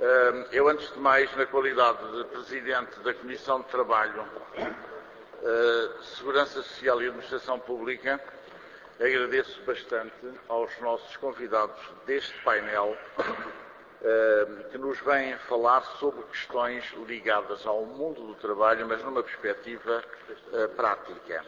Eu, antes de mais, na qualidade de Presidente da Comissão de Trabalho, Segurança Social e Administração Pública, agradeço bastante aos nossos convidados deste painel que nos vêm falar sobre questões ligadas ao mundo do trabalho, mas numa perspectiva prática.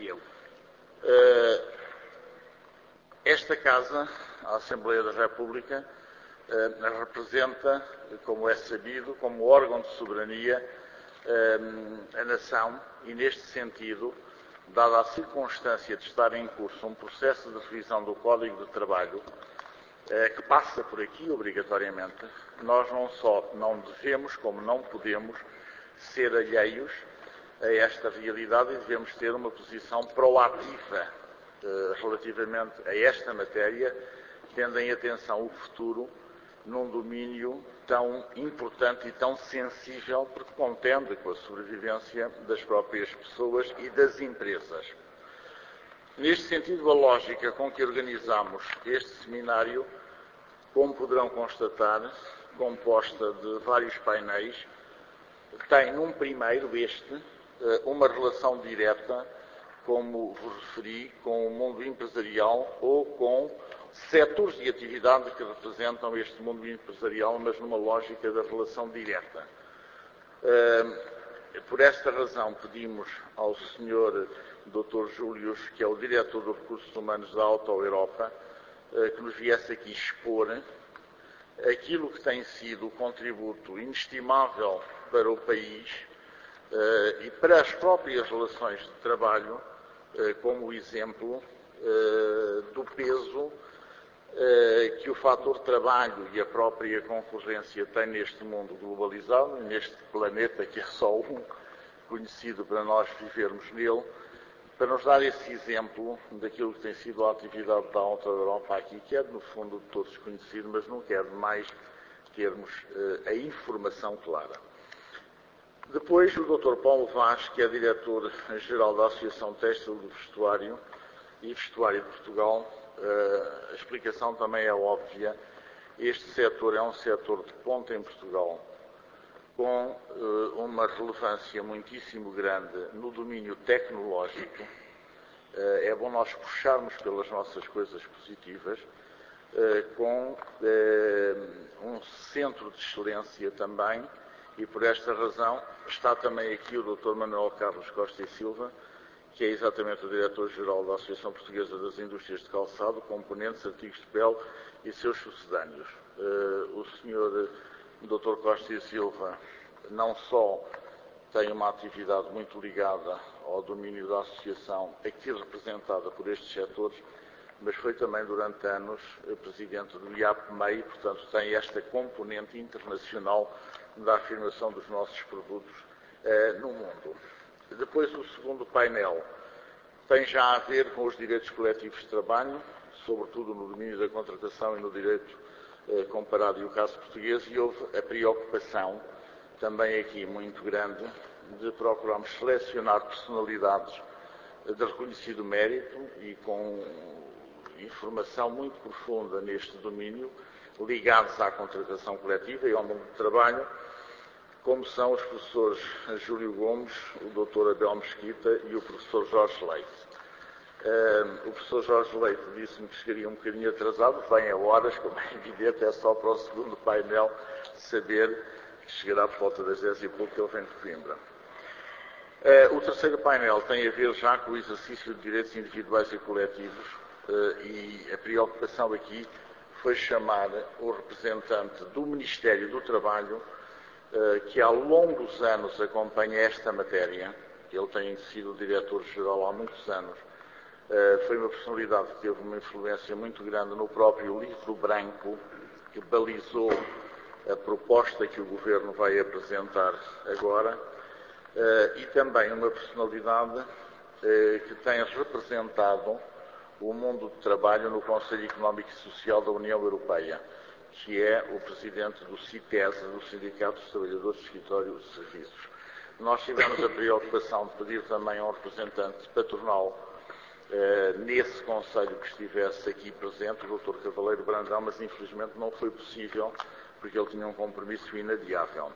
Esta Casa, a Assembleia da República, representa, como é sabido, como órgão de soberania, a nação e, neste sentido, dada a circunstância de estar em curso um processo de revisão do Código de Trabalho, que passa por aqui obrigatoriamente, nós não só não devemos, como não podemos, ser alheios a esta realidade e devemos ter uma posição proativa relativamente a esta matéria, tendo em atenção o futuro num domínio tão importante e tão sensível, porque contende com a sobrevivência das próprias pessoas e das empresas. Neste sentido, a lógica com que organizamos este seminário, como poderão constatar, composta de vários painéis, tem num primeiro, uma relação direta, como vos referi, com o mundo empresarial ou com setores de atividade que representam este mundo empresarial, mas numa lógica da relação direta. Por esta razão, pedimos ao Sr. Dr. Júlio, que é o Diretor dos Recursos Humanos da Auto Europa, que nos viesse aqui expor aquilo que tem sido o contributo inestimável para o país e para as próprias relações de trabalho, como exemplo do peso que o fator trabalho e a própria concorrência têm neste mundo globalizado, neste planeta que é só um, conhecido para nós vivermos nele, para nos dar esse exemplo daquilo que tem sido a atividade da Auto Europa aqui, que é, no fundo, de todos conhecido, mas não quer demais termos a informação clara. Depois, o Dr. Paulo Vaz, que é Diretor-Geral da Associação Têxtil do Vestuário e Vestuário de Portugal. A explicação também é óbvia. Este setor é um setor de ponta em Portugal, com uma relevância muitíssimo grande no domínio tecnológico. É bom nós puxarmos pelas nossas coisas positivas, com um centro de excelência também, e por esta razão está também aqui o Dr. Manuel Carlos Costa e Silva, que é exatamente o Diretor-Geral da Associação Portuguesa das Indústrias de Calçado, Componentes, Artigos de Pele e seus sucedâneos. O Sr. Dr. Costa e Silva não só tem uma atividade muito ligada ao domínio da associação, aqui representada por estes setores, mas foi também durante anos Presidente do IAP-MEI, portanto tem esta componente internacional da afirmação dos nossos produtos no mundo. Depois, o segundo painel tem já a ver com os direitos coletivos de trabalho, sobretudo no domínio da contratação e no direito comparado e o caso português, e houve a preocupação, também aqui muito grande, de procurarmos selecionar personalidades de reconhecido mérito e com informação muito profunda neste domínio, ligados à contratação coletiva e ao mundo do trabalho, como são os professores Júlio Gomes, o Dr. Abel Mesquita e o professor Jorge Leite. O professor Jorge Leite disse-me que chegaria um bocadinho atrasado, vem a horas, como é evidente, é só para o segundo painel saber que chegará por volta das 10 e pouco, ele vem de Coimbra. O terceiro painel tem a ver já com o exercício de direitos individuais e coletivos, e a preocupação aqui foi chamar o representante do Ministério do Trabalho, que ao longo dos anos acompanha esta matéria. Ele tem sido Diretor-Geral há muitos anos. Foi uma personalidade que teve uma influência muito grande no próprio livro branco que balizou a proposta que o Governo vai apresentar agora, e também uma personalidade que tem representado o mundo do trabalho no Conselho Económico e Social da União Europeia, que é o Presidente do CITES, do Sindicato dos Trabalhadores do Escritório de Serviços. Nós tivemos a preocupação de pedir também a um representante patronal nesse Conselho que estivesse aqui presente, o Dr. Cavaleiro Brandão, mas infelizmente não foi possível porque ele tinha um compromisso inadiável.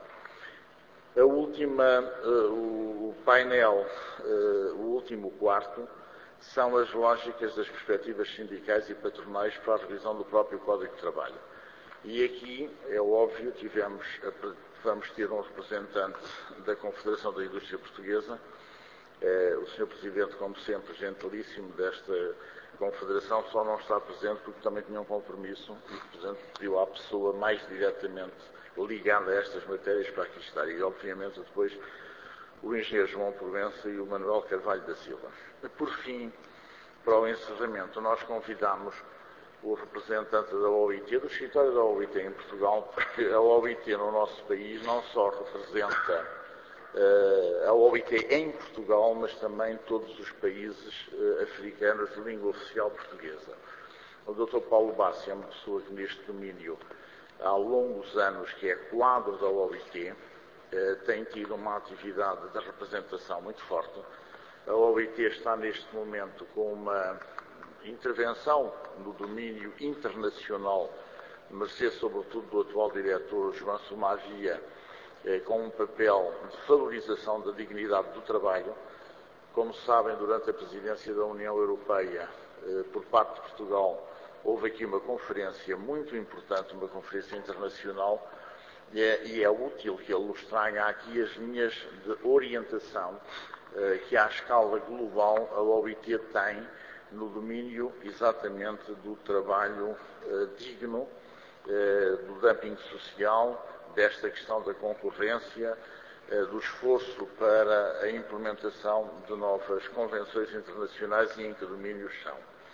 O painel, o último quarto, são as lógicas das perspectivas sindicais e patronais para a revisão do próprio Código de Trabalho. E aqui, é óbvio, vamos ter um representante da Confederação da Indústria Portuguesa, o Sr. Presidente, como sempre, gentilíssimo desta Confederação, só não está presente porque também tinha um compromisso e, portanto, pediu à pessoa mais diretamente ligada a estas matérias para aqui estar. E, obviamente, depois o engenheiro João Provença e o Manuel Carvalho da Silva. Por fim, para o encerramento, nós convidamos o representante da OIT, do escritório da OIT em Portugal, porque a OIT no nosso país não só representa a OIT em Portugal, mas também todos os países africanos de língua oficial portuguesa. O Dr. Paulo Bassi é uma pessoa que neste domínio, há longos anos, que é quadro da OIT, tem tido uma atividade de representação muito forte. A OIT está neste momento com uma intervenção no domínio internacional, mercê sobretudo do atual diretor João Somavia, com um papel de valorização da dignidade do trabalho. Como sabem, durante a presidência da União Europeia, por parte de Portugal, houve aqui uma conferência muito importante, uma conferência internacional, e é útil que ele nos traga aqui as linhas de orientação que, à escala global, a OIT tem no domínio exatamente do trabalho digno, do dumping social, desta questão da concorrência, do esforço para a implementação de novas convenções internacionais e em que domínios são.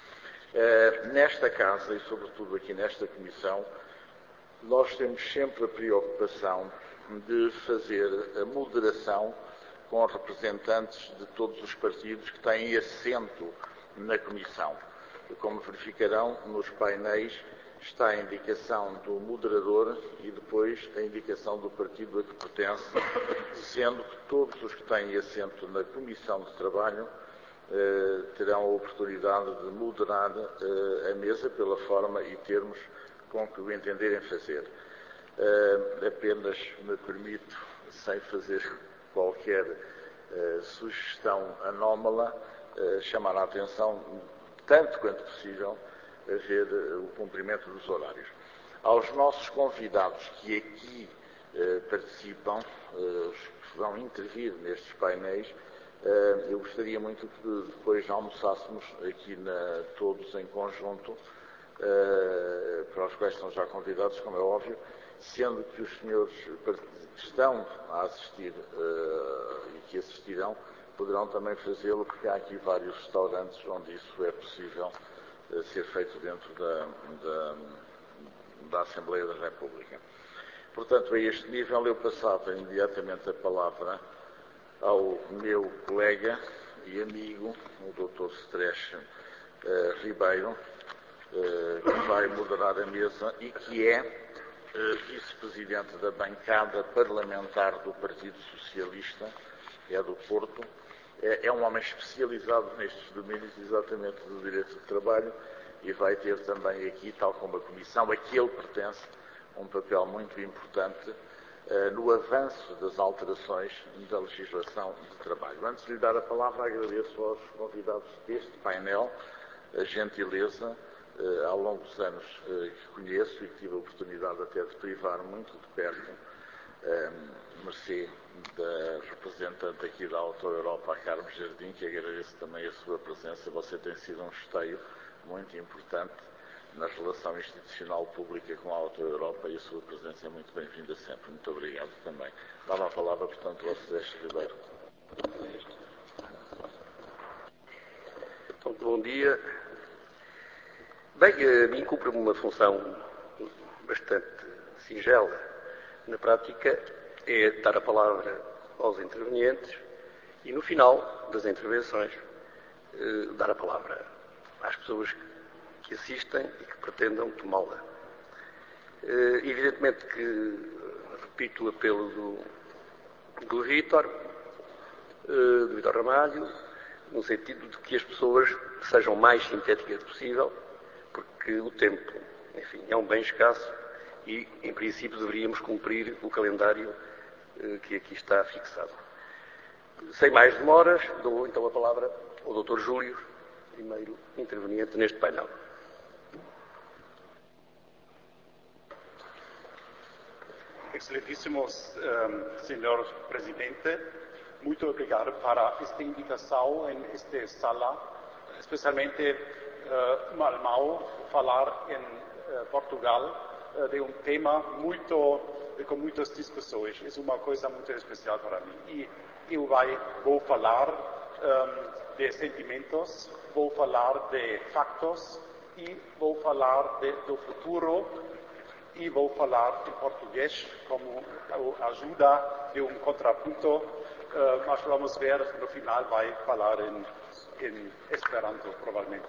Nesta Casa e, sobretudo, aqui nesta Comissão, nós temos sempre a preocupação de fazer a moderação com representantes de todos os partidos que têm assento na Comissão. Como verificarão, nos painéis está a indicação do moderador e depois a indicação do partido a que pertence, sendo que todos os que têm assento na Comissão de Trabalho terão a oportunidade de moderar a mesa pela forma e termos com que o entenderem fazer. Apenas me permito, sem fazer qualquer sugestão anómala, chamar a atenção, tanto quanto possível, a ver o cumprimento dos horários. Aos nossos convidados que aqui participam, que vão intervir nestes painéis, eu gostaria muito que depois almoçássemos aqui todos em conjunto, para os quais estão já convidados, como é óbvio, sendo que os senhores que estão a assistir e que assistirão poderão também fazê-lo, porque há aqui vários restaurantes onde isso é possível ser feito dentro da Assembleia da República. Portanto, a este nível eu passava imediatamente a palavra ao meu colega e amigo, o Dr. Stresch Ribeiro, que vai moderar a mesa e que é vice-presidente da bancada parlamentar do Partido Socialista, é do Porto. É um homem especializado nestes domínios, exatamente do direito de trabalho, e vai ter também aqui, tal como a Comissão a que ele pertence, um papel muito importante no avanço das alterações da legislação de trabalho. Antes de lhe dar a palavra, agradeço aos convidados deste painel a gentileza, ao longo dos anos que conheço e que tive a oportunidade até de privar muito de perto, mercê da representante aqui da Auto Europa, a Carmo Jardim, que agradeço também a sua presença. Você tem sido um esteio muito importante na relação institucional pública com a Auto Europa e a sua presença é muito bem-vinda sempre. Muito obrigado também. Dava a palavra, portanto, ao Stresch Ribeiro. Então, bom dia. Bem, a mim cumpre-me uma função bastante singela. Na prática, é dar a palavra aos intervenientes e, no final das intervenções, dar a palavra às pessoas que assistem e que pretendam tomá-la. Evidentemente que repito o apelo do Vítor Ramalho, no sentido de que as pessoas sejam mais sintéticas possível, porque o tempo, enfim, é um bem escasso e, em princípio, deveríamos cumprir o calendário que aqui está fixado. Sem mais demoras, dou então a palavra ao Dr. Júlio, primeiro interveniente neste painel. Excelentíssimo Senhor Presidente, muito obrigado para esta invitação em esta sala, especialmente Malmau, falar em Portugal de um tema com muitas discussões. É uma coisa muito especial para mim. E eu vou falar de sentimentos, vou falar de factos e vou falar do futuro e vou falar em português como ajuda de um contraponto, mas vamos ver, no final vai falar em Esperanto, provavelmente.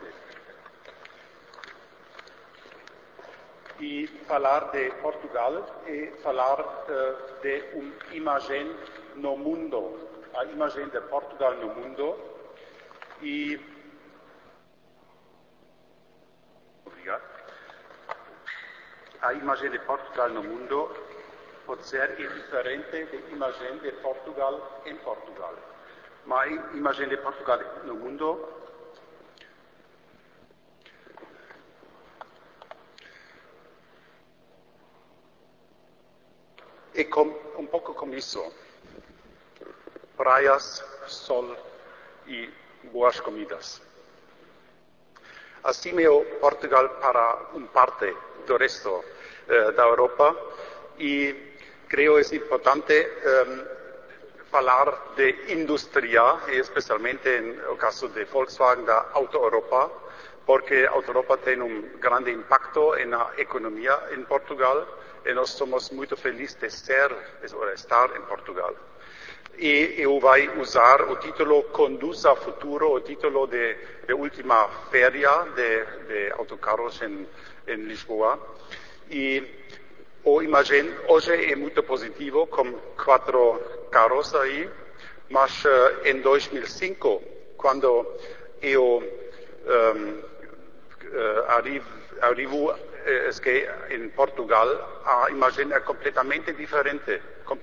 E falar de Portugal é falar de uma imagem no mundo, a imagem de Portugal no mundo. E obrigado. A imagem de Portugal no mundo pode ser diferente da imagem de Portugal em Portugal. Mas a imagem de Portugal no mundo é um pouco como isso. Praias, sol e boas comidas. Assim é o Portugal para uma parte do resto da Europa e creio que é importante falar de indústria, especialmente no caso de Volkswagen, da Auto Europa, porque a Auto Europa tem grande impacto na economia em Portugal e nós somos muito felizes de estar em Portugal. E eu vou usar o título Conduz ao Futuro, o título da última feira de autocarros em Lisboa. E a imagem hoje é muito positiva, com 4 carros aí, mas em 2005, quando eu arrivo em Portugal, a imagem é completamente diferente.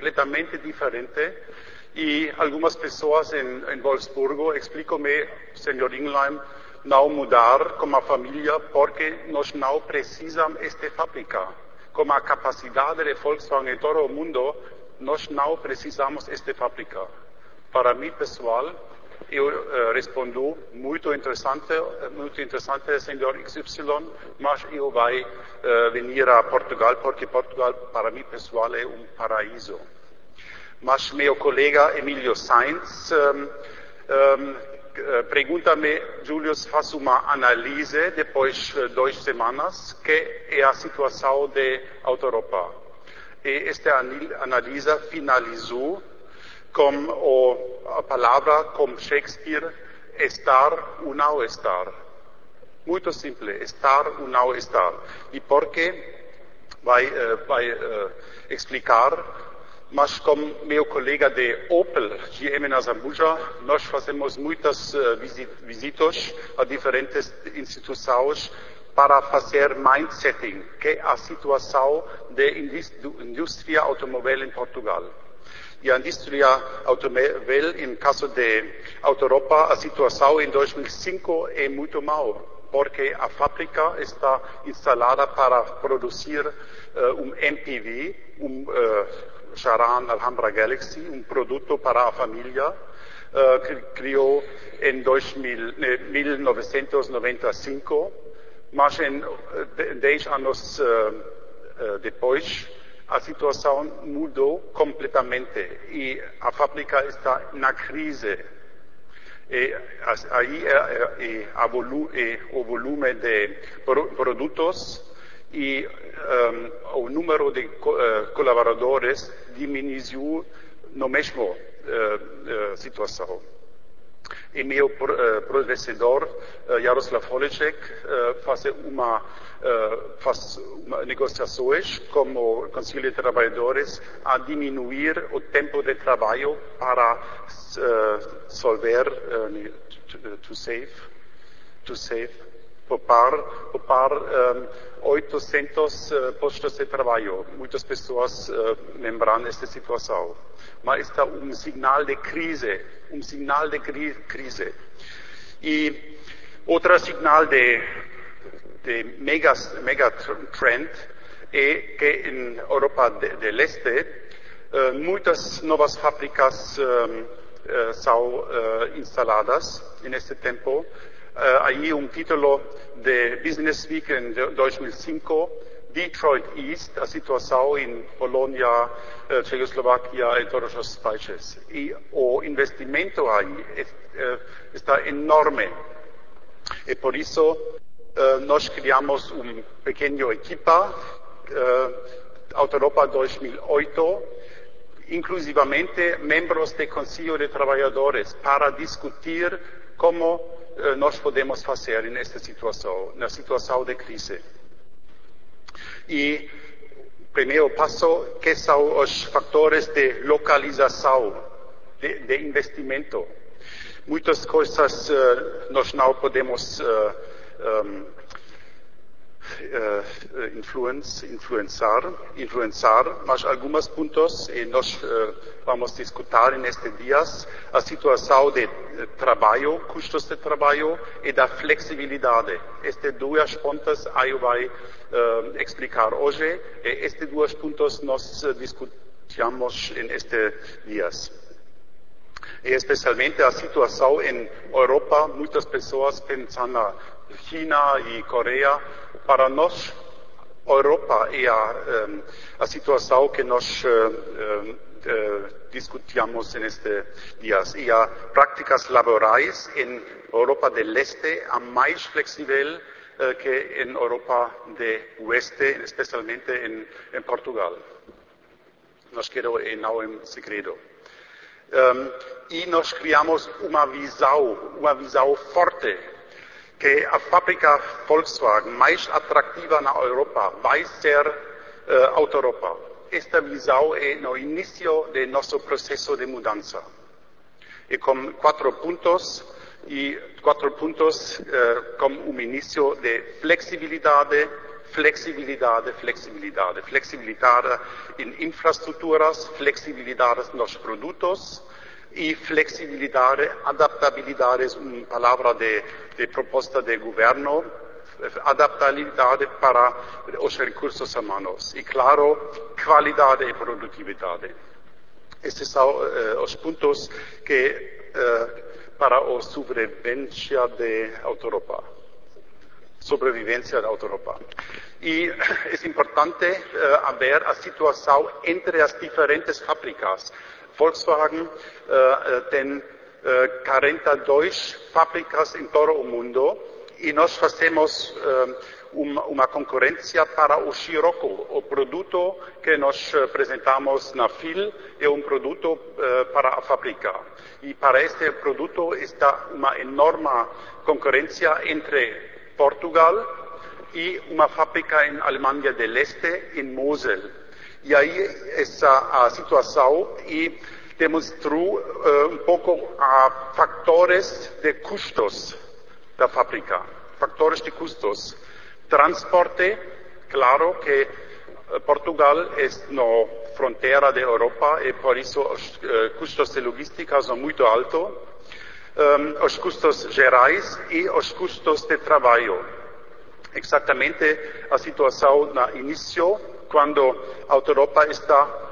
E algumas pessoas em Wolfsburgo explicam-me, Sr. Ingleim, não mudar como a família porque nós não precisamos desta fábrica. Com a capacidade de Volkswagen em todo o mundo, nós não precisamos desta fábrica. Para mim, pessoal, eu respondo muito interessante, Sr. XY, mas eu vou vir a Portugal porque Portugal, para mim, pessoal, é um paraíso. Mas meu colega Emílio Sainz pergunta-me, Júlio, faz uma análise depois de 2 semanas, que é a situação da Auto Europa. E esta análise finalizou com a palavra, como Shakespeare, estar ou não estar. Muito simples, estar ou não estar. E por que? Vai explicar. Mas como meu colega de Opel, GM na Zambuja, nós fazemos muitas visitas a diferentes instituições para fazer mindsetting, que é a situação da indústria automóvel em Portugal. E a indústria automóvel, em caso de Auto Europa, a situação em 2005 é muito mal, porque a fábrica está instalada para produzir MPV, Charan Alhambra Galaxy, produto para a família, que criou em 1995, mas 10 anos depois a situação mudou completamente e a fábrica está na crise. E aí o volume de produtos e o número de colaboradores diminuiu na mesma situação. E meu professor, Jaroslav Holecek, faz negociações com o Conselho de Trabalhadores a diminuir o tempo de trabalho para solver, to save poupar 800 postos de trabalho. Muitas pessoas lembram desta situação. Mas está sinal de crise, sinal de crise. E outro sinal de mega trend é que em Europa do Leste muitas novas fábricas são instaladas neste tempo. Aí título de Business Week em 2005, Detroit East, a situação em Polônia, Tchecoslováquia e todos os países. E o investimento aí está enorme. E por isso nós criamos pequena equipa, Autoeuropa 2008, inclusivamente membros do Conselho de Trabalhadores, para discutir como nós podemos fazer nesta situação, na situação de crise. E o primeiro passo, que são os fatores de localização, de investimento. Muitas coisas nós não podemos influenciar, mas alguns pontos, e nós vamos discutir nestes dias, a situação de trabalho, custos de trabalho e da flexibilidade. Estas duas pontas eu vou explicar hoje, e estes dois pontos nós discutimos nestes dias. E especialmente a situação em Europa, muitas pessoas pensam na China e Coreia. Para nós, Europa é a situação que nós discutimos nestes dias. E as práticas laborais em Europa do Leste são mais flexíveis que em Europa do Oeste, especialmente em Portugal. Nós queremos, não é segredo. E nós criamos uma visão forte, que a fábrica Volkswagen mais atrativa na Europa vai ser Autoeuropa. Esta visão é no início do nosso processo de mudança. E com 4 pontos, como início de flexibilidade em infraestruturas, flexibilidade nos produtos e flexibilidade, adaptabilidade, uma palavra de proposta de governo, adaptabilidade para os recursos humanos e, claro, qualidade e produtividade. Estes são os pontos que para a sobrevivência da Autoeuropa. E é importante ver a situação entre as diferentes fábricas. Volkswagen tem 42 fábricas em todo o mundo e nós fazemos uma concorrência para o Scirocco. O produto que nós apresentamos na FIL é produto para a fábrica. E para este produto está uma enorme concorrência entre Portugal e uma fábrica em Alemanha do Leste, em Mosel. E aí essa a situação e demonstrou pouco a fatores de custos da fábrica. Fatores de custos. Transporte, claro que Portugal é na fronteira da Europa e por isso os custos de logística são muito altos. Os custos gerais e os custos de trabalho. Exatamente a situação no início, quando a Autoeuropa está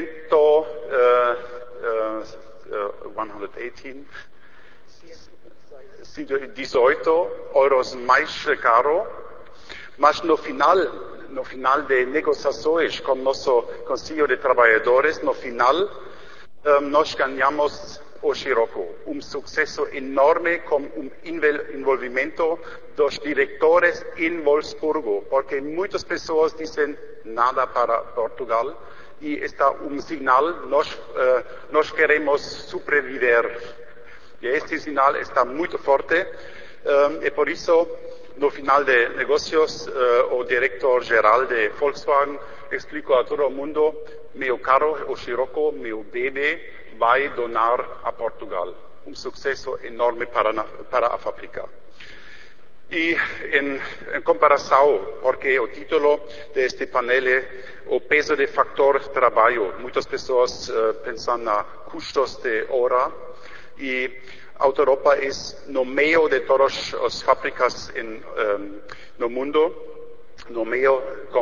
118 euros mais caro, mas no final de negociações com nosso Conselho de Trabalhadores, no final, nós ganhamos o Scirocco, sucesso enorme com envolvimento dos diretores em Wolfsburgo, porque muitas pessoas dizem nada para Portugal e está sinal, nós queremos sobreviver. E este sinal está muito forte e por isso, no final de negócios, o diretor-geral de Volkswagen explicou a todo mundo, meu carro, o Scirocco, meu bebê, vai donar a Portugal. Sucesso enorme para a fábrica. E em comparação, porque o título deste painel é o peso de factor trabalho. Muitas pessoas pensam na custos de hora e a Europa é no meio de todas as fábricas no mundo, no meio com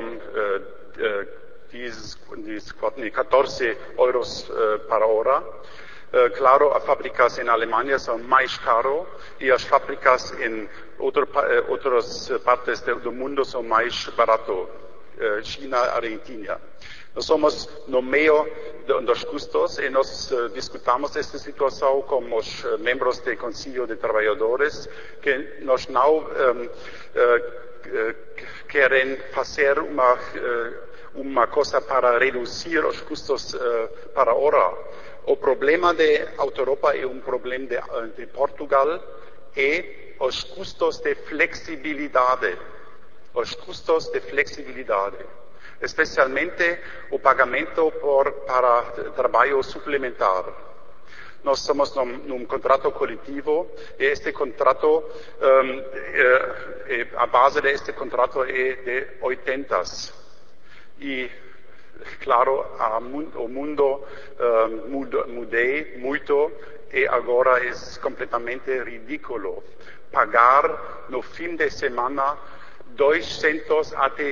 14 euros para hora. Claro, as fábricas em Alemanha são mais caras e as fábricas em outras partes do mundo são mais baratas. China, Argentina. Nós somos no meio dos custos e nós discutamos esta situação com os membros do Conselho de Trabalhadores, que nós não querem fazer uma coisa para reduzir os custos para a hora. O problema da Europa é problema de Portugal e os custos de flexibilidade. Os custos de flexibilidade, especialmente o pagamento para trabalho suplementar. Nós estamos num contrato coletivo e este contrato, a base deste contrato é de 80. E, claro, o mundo mudou muito e agora é completamente ridículo pagar no fim de semana 200 até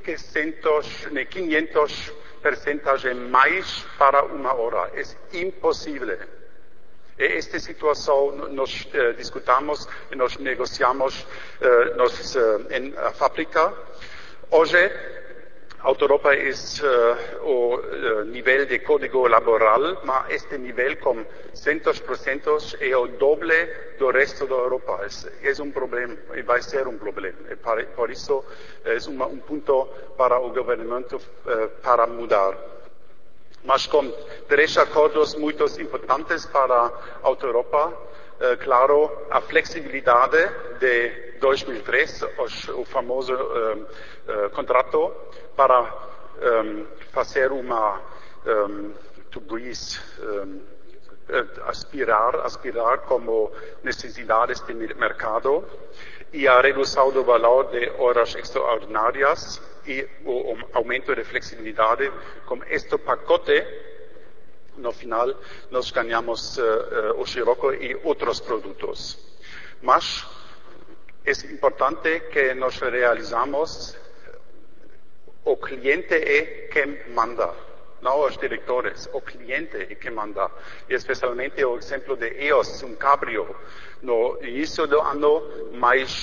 500% mais para uma hora. É impossível. E esta situação nós discutamos e nós negociamos na fábrica. Hoje, a Europa é o nível de código laboral, mas este nível com 100% é o doble do resto da Europa. É problema e vai ser problema. E por isso é ponto para o governo para mudar. Mas com 3 acordos muito importantes para a Europa, claro, a flexibilidade de 2003, o famoso contrato para fazer aspirar como necessidades de mercado e a redução do valor de horas extraordinárias e o aumento de flexibilidade. Com este pacote, no final, nós ganhamos o Scirocco e outros produtos. Mas é importante que nós realizamos. O cliente é quem manda, não os diretores. O cliente é quem manda. E especialmente o exemplo de EOS, cabrio. No início do ano, mais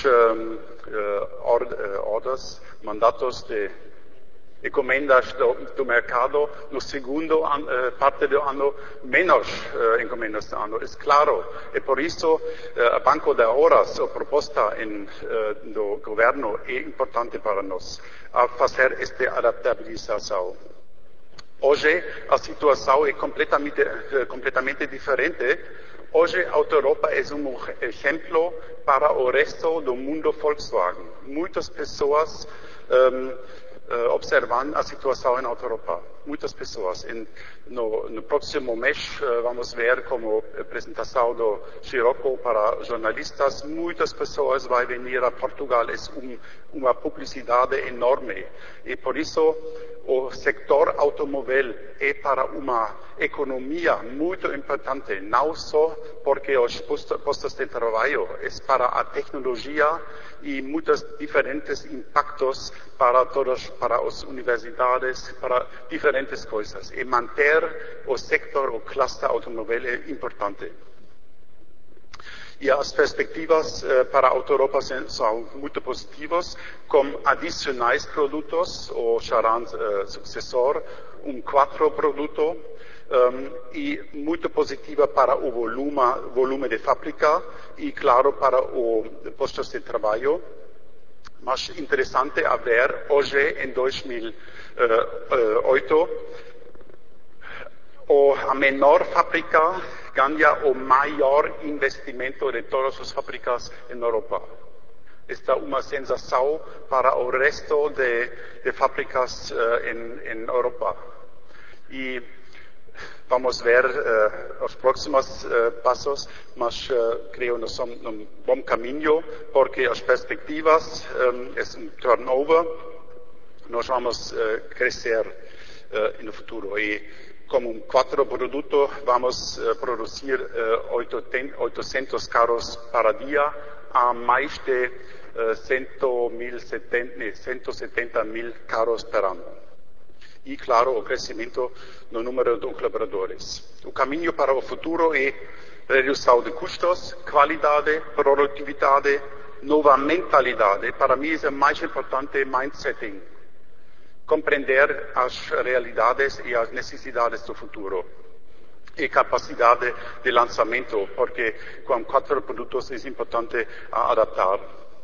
ordens, mandatos de encomendas do mercado. No segundo parte do ano, menos encomendas do ano. É claro. E por isso, a Banco de Horas, a proposta do governo, é importante para nós, a fazer esta adaptabilização. Hoje, a situação é completamente diferente. Hoje, a Europa é exemplo para o resto do mundo Volkswagen. Muitas pessoas observam a situação na Europa. Muitas pessoas. No próximo mês vamos ver como apresentação do Scirocco para jornalistas. Muitas pessoas vão vir a Portugal. É uma publicidade enorme. E por isso o setor automóvel é para uma economia muito importante, não só porque os postos de trabalho, é para a tecnologia e muitos diferentes impactos para as universidades, para diferentes coisas. E manter o setor, o cluster automóvel é importante. E as perspectivas para a Europa são muito positivas, com adicionais produtos, o Charan sucessor, quarto produto, e muito positiva para o volume de fábrica e, claro, para os postos de trabalho. Mas interessante a ver, hoje, em 2008, a menor fábrica ganha o maior investimento de todas as fábricas em Europa. Esta é uma sensação para o resto de fábricas em Europa. E Vamos ver os próximos passos, mas creio que nós somos num bom caminho, porque as perspectivas é um turnover, nós vamos crescer no futuro. E como um quarto produto, vamos produzir 800 carros para dia a mais de 170 mil carros per ano. E, claro, o crescimento no número de colaboradores. O caminho para o futuro é redução de custos, qualidade, produtividade, nova mentalidade. Para mim, é mais importante mindsetting. Compreender as realidades e as necessidades do futuro. E capacidade de lançamento, porque com 4 produtos é importante adaptar.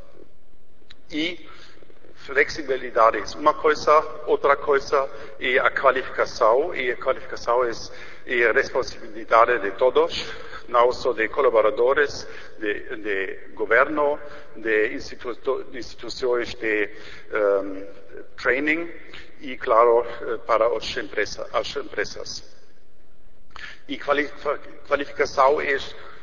E flexibilidade é uma coisa, outra coisa é a qualificação, e a qualificação é a responsabilidade de todos, não só de colaboradores, de governo, de instituições de training e, claro, para as empresas. E qualificação é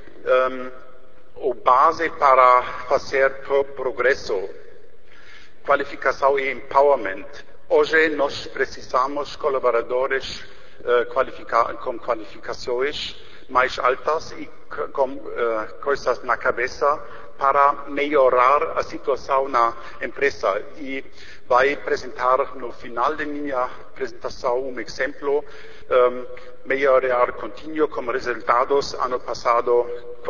a base para fazer progresso. Qualificação e empowerment. Hoje nós precisamos de colaboradores com qualificações mais altas e com coisas na cabeça para melhorar a situação na empresa. E vai apresentar no final de minha apresentação um exemplo, melhorar contínuo como resultados. Ano passado,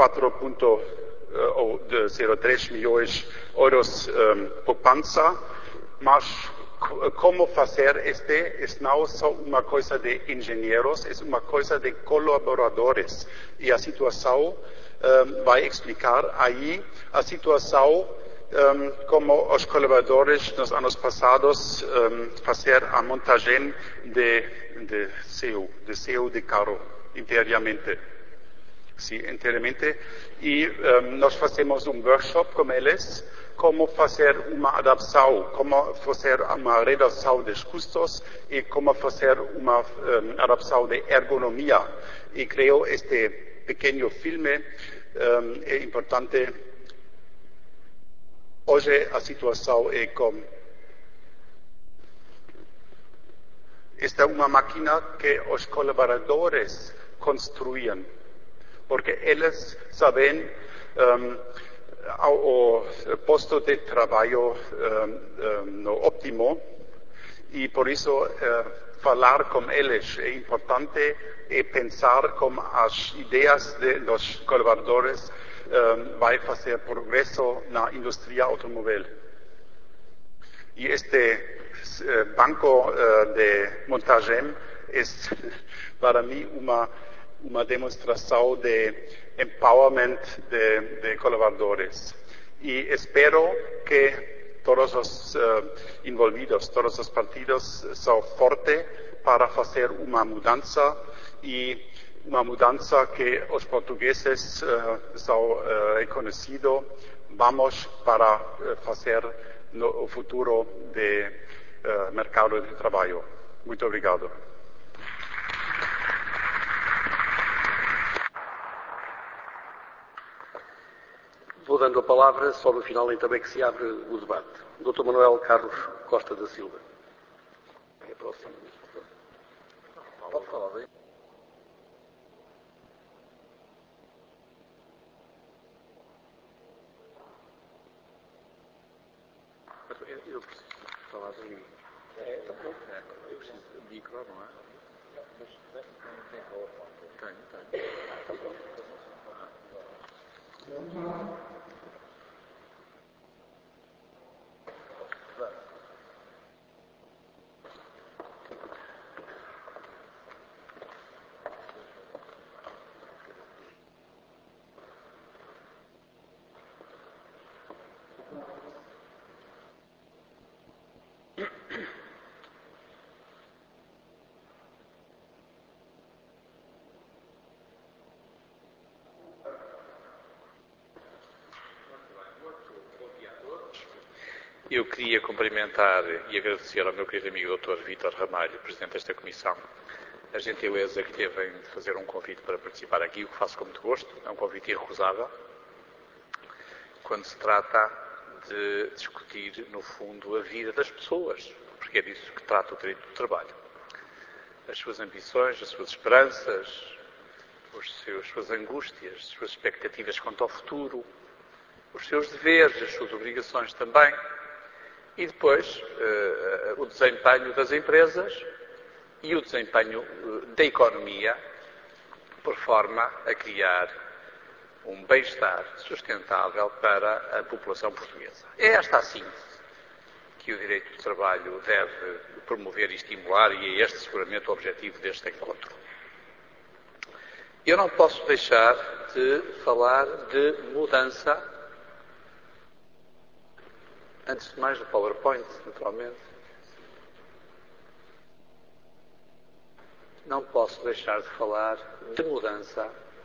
4,03 milhões de euros poupança, mas como fazer não é só uma coisa de engenheiros, é uma coisa de colaboradores. E a situação vai explicar aí a situação como os colaboradores nos anos passados fazer a montagem de CO de carro inteiramente. Sim, inteiramente. E nós fazemos um workshop com eles, como fazer uma adaptação, como fazer uma redução dos custos e como fazer uma adaptação de ergonomia. E creio este pequeno filme é importante. Hoje a situação é como esta é uma máquina que os colaboradores construíam, porque eles sabem o posto de trabalho no óptimo e por isso falar com eles é importante e pensar como as ideias dos colaboradores vai fazer progresso na indústria automóvel. E este banco de montagem é para mim uma demonstração de empowerment de colaboradores. E espero que todos os envolvidos, todos os partidos são fortes para fazer uma mudança e uma mudança que os portugueses são reconhecidos. Vamos para fazer no futuro do mercado de trabalho. Muito obrigado. Vou dando a palavra, só no final então é que se abre o debate. Dr. Manuel Carlos Costa da Silva. É a próxima. Pode falar bem. Eu preciso falar de mim. Tá bom. Eu preciso de micro, não é? Mas tem PowerPoint. Tem. Tá bom. Eu queria cumprimentar e agradecer ao meu querido amigo Dr. Vítor Ramalho, Presidente desta Comissão, a gentileza que teve de fazer um convite para participar aqui, o que faço com muito gosto, é um convite irrecusável, quando se trata de discutir, no fundo, a vida das pessoas, porque é disso que trata o direito do trabalho. As suas ambições, as suas esperanças, as suas angústias, as suas expectativas quanto ao futuro, os seus deveres, as suas obrigações também, e depois o desempenho das empresas e o desempenho da economia, por forma a criar um bem-estar sustentável para a população portuguesa. É esta a síntese que o direito do trabalho deve promover e estimular, e é este seguramente o objetivo deste encontro. Eu não posso deixar de falar de mudança, antes de mais do PowerPoint, naturalmente. Não posso deixar de falar de mudança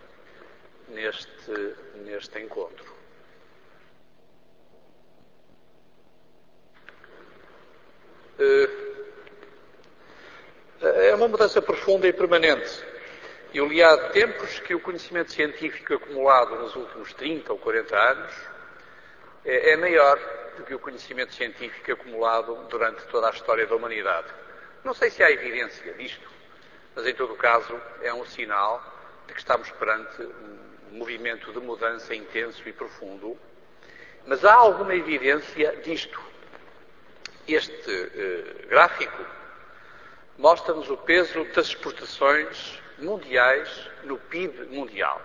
neste encontro. É uma mudança profunda e permanente. Eu li há tempos que o conhecimento científico acumulado nos últimos 30 ou 40 anos é maior do que o conhecimento científico acumulado durante toda a história da humanidade. Não sei se há evidência disto, mas em todo o caso é um sinal de que estamos perante um movimento de mudança intenso e profundo. Mas há alguma evidência disto. Este gráfico mostra-nos o peso das exportações mundiais no PIB mundial.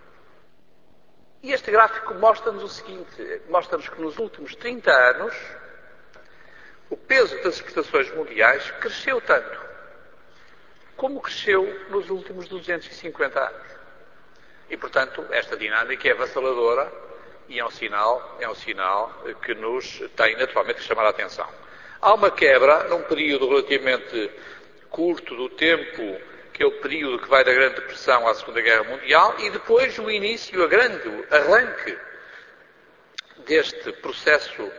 E este gráfico mostra-nos o seguinte, mostra-nos que nos últimos 30 anos o peso das exportações mundiais cresceu tanto como cresceu nos últimos 250 anos. E, portanto, esta dinâmica é avassaladora e é um sinal que nos tem naturalmente que chamar a atenção. Há uma quebra num período relativamente curto do tempo, que é o período que vai da Grande Depressão à Segunda Guerra Mundial, e depois o início, o arranque deste processo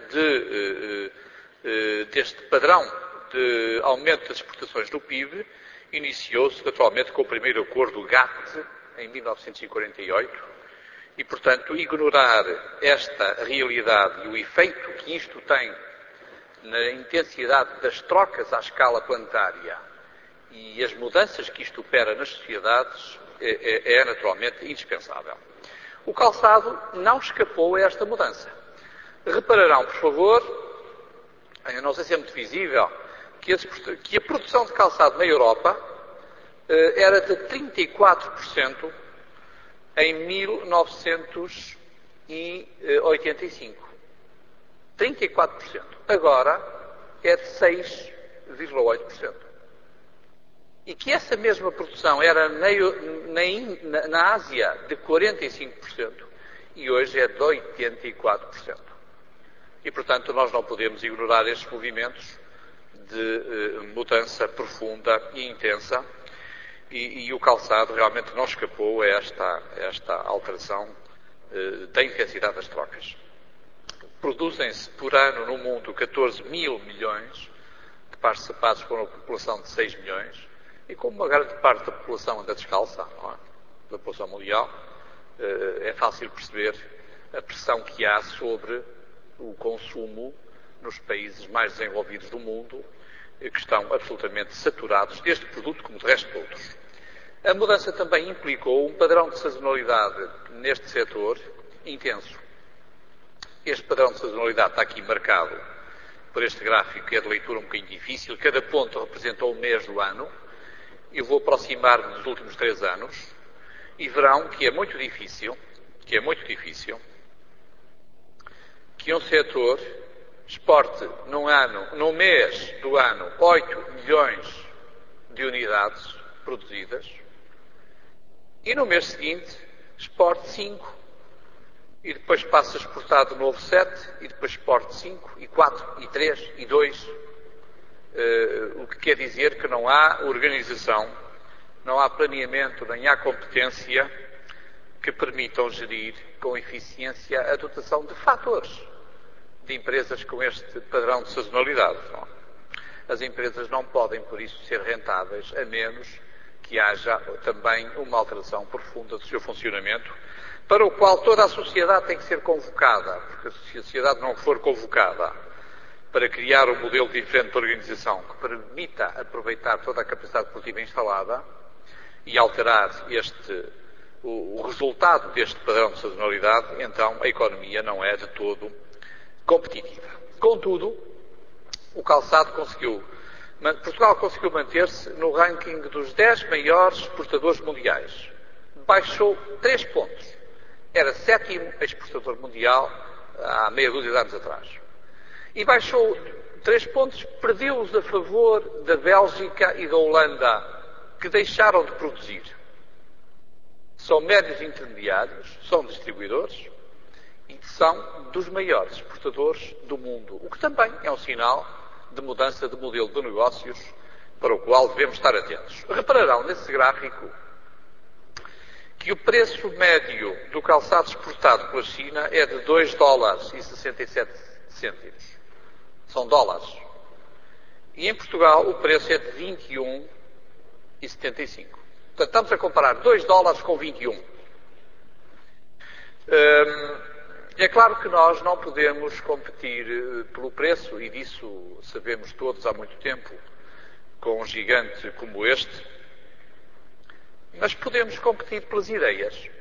deste padrão de aumento das exportações do PIB, iniciou-se naturalmente com o primeiro acordo GATT, em 1948, e, portanto, ignorar esta realidade e o efeito que isto tem na intensidade das trocas à escala planetária e as mudanças que isto opera nas sociedades é naturalmente indispensável. O calçado não escapou a esta mudança. Repararão, por favor, eu não sei se é muito visível, que a produção de calçado na Europa era de 34% em 1985. 34%. Agora é de 6,8%. E que essa mesma produção era na Ásia de 45% e hoje é de 84%. E, portanto, nós não podemos ignorar estes movimentos de mudança profunda e intensa e o calçado realmente não escapou a esta alteração da intensidade das trocas. Produzem-se por ano no mundo 14 mil milhões de pares de sapatos para uma população de 6 milhões e como uma grande parte da população anda descalça, não é? Da população mundial, é fácil perceber a pressão que há sobre o consumo nos países mais desenvolvidos do mundo, que estão absolutamente saturados deste produto, como de resto de outros. A mudança também implicou um padrão de sazonalidade neste setor intenso. Este padrão de sazonalidade está aqui marcado por este gráfico, que é de leitura um bocadinho difícil. Cada ponto representa um mês do ano. Eu vou aproximar-me dos últimos 3 anos e verão que é muito difícil que um setor exporte num mês do ano 8 milhões de unidades produzidas e no mês seguinte exporte 5 e depois passa a exportar de novo 7 e depois exporte 5 e 4 e 3 e 2, o que quer dizer que não há organização, não há planeamento, nem há competência que permitam gerir com eficiência a dotação de fatores de empresas com este padrão de sazonalidade. As empresas não podem, por isso, ser rentáveis a menos que haja também uma alteração profunda do seu funcionamento, para o qual toda a sociedade tem que ser convocada, porque se a sociedade não for convocada para criar um modelo diferente de organização que permita aproveitar toda a capacidade produtiva instalada e alterar o resultado deste padrão de sazonalidade, então a economia não é de todo competitiva. Contudo, Portugal conseguiu manter-se no ranking dos 10 maiores exportadores mundiais. Baixou 3 pontos. Era 7º exportador mundial há meia dúzia de anos atrás. E baixou 3 pontos, perdeu-os a favor da Bélgica e da Holanda, que deixaram de produzir. São médios intermediários, são distribuidores e são dos maiores exportadores do mundo, o que também é um sinal de mudança de modelo de negócios para o qual devemos estar atentos. Repararão nesse gráfico que o preço médio do calçado exportado pela China é de $2,67. São dólares. E em Portugal o preço é de 21,75. Portanto, estamos a comparar $2 com 21. É claro que nós não podemos competir pelo preço, e disso sabemos todos há muito tempo, com um gigante como este, mas podemos competir pelas ideias.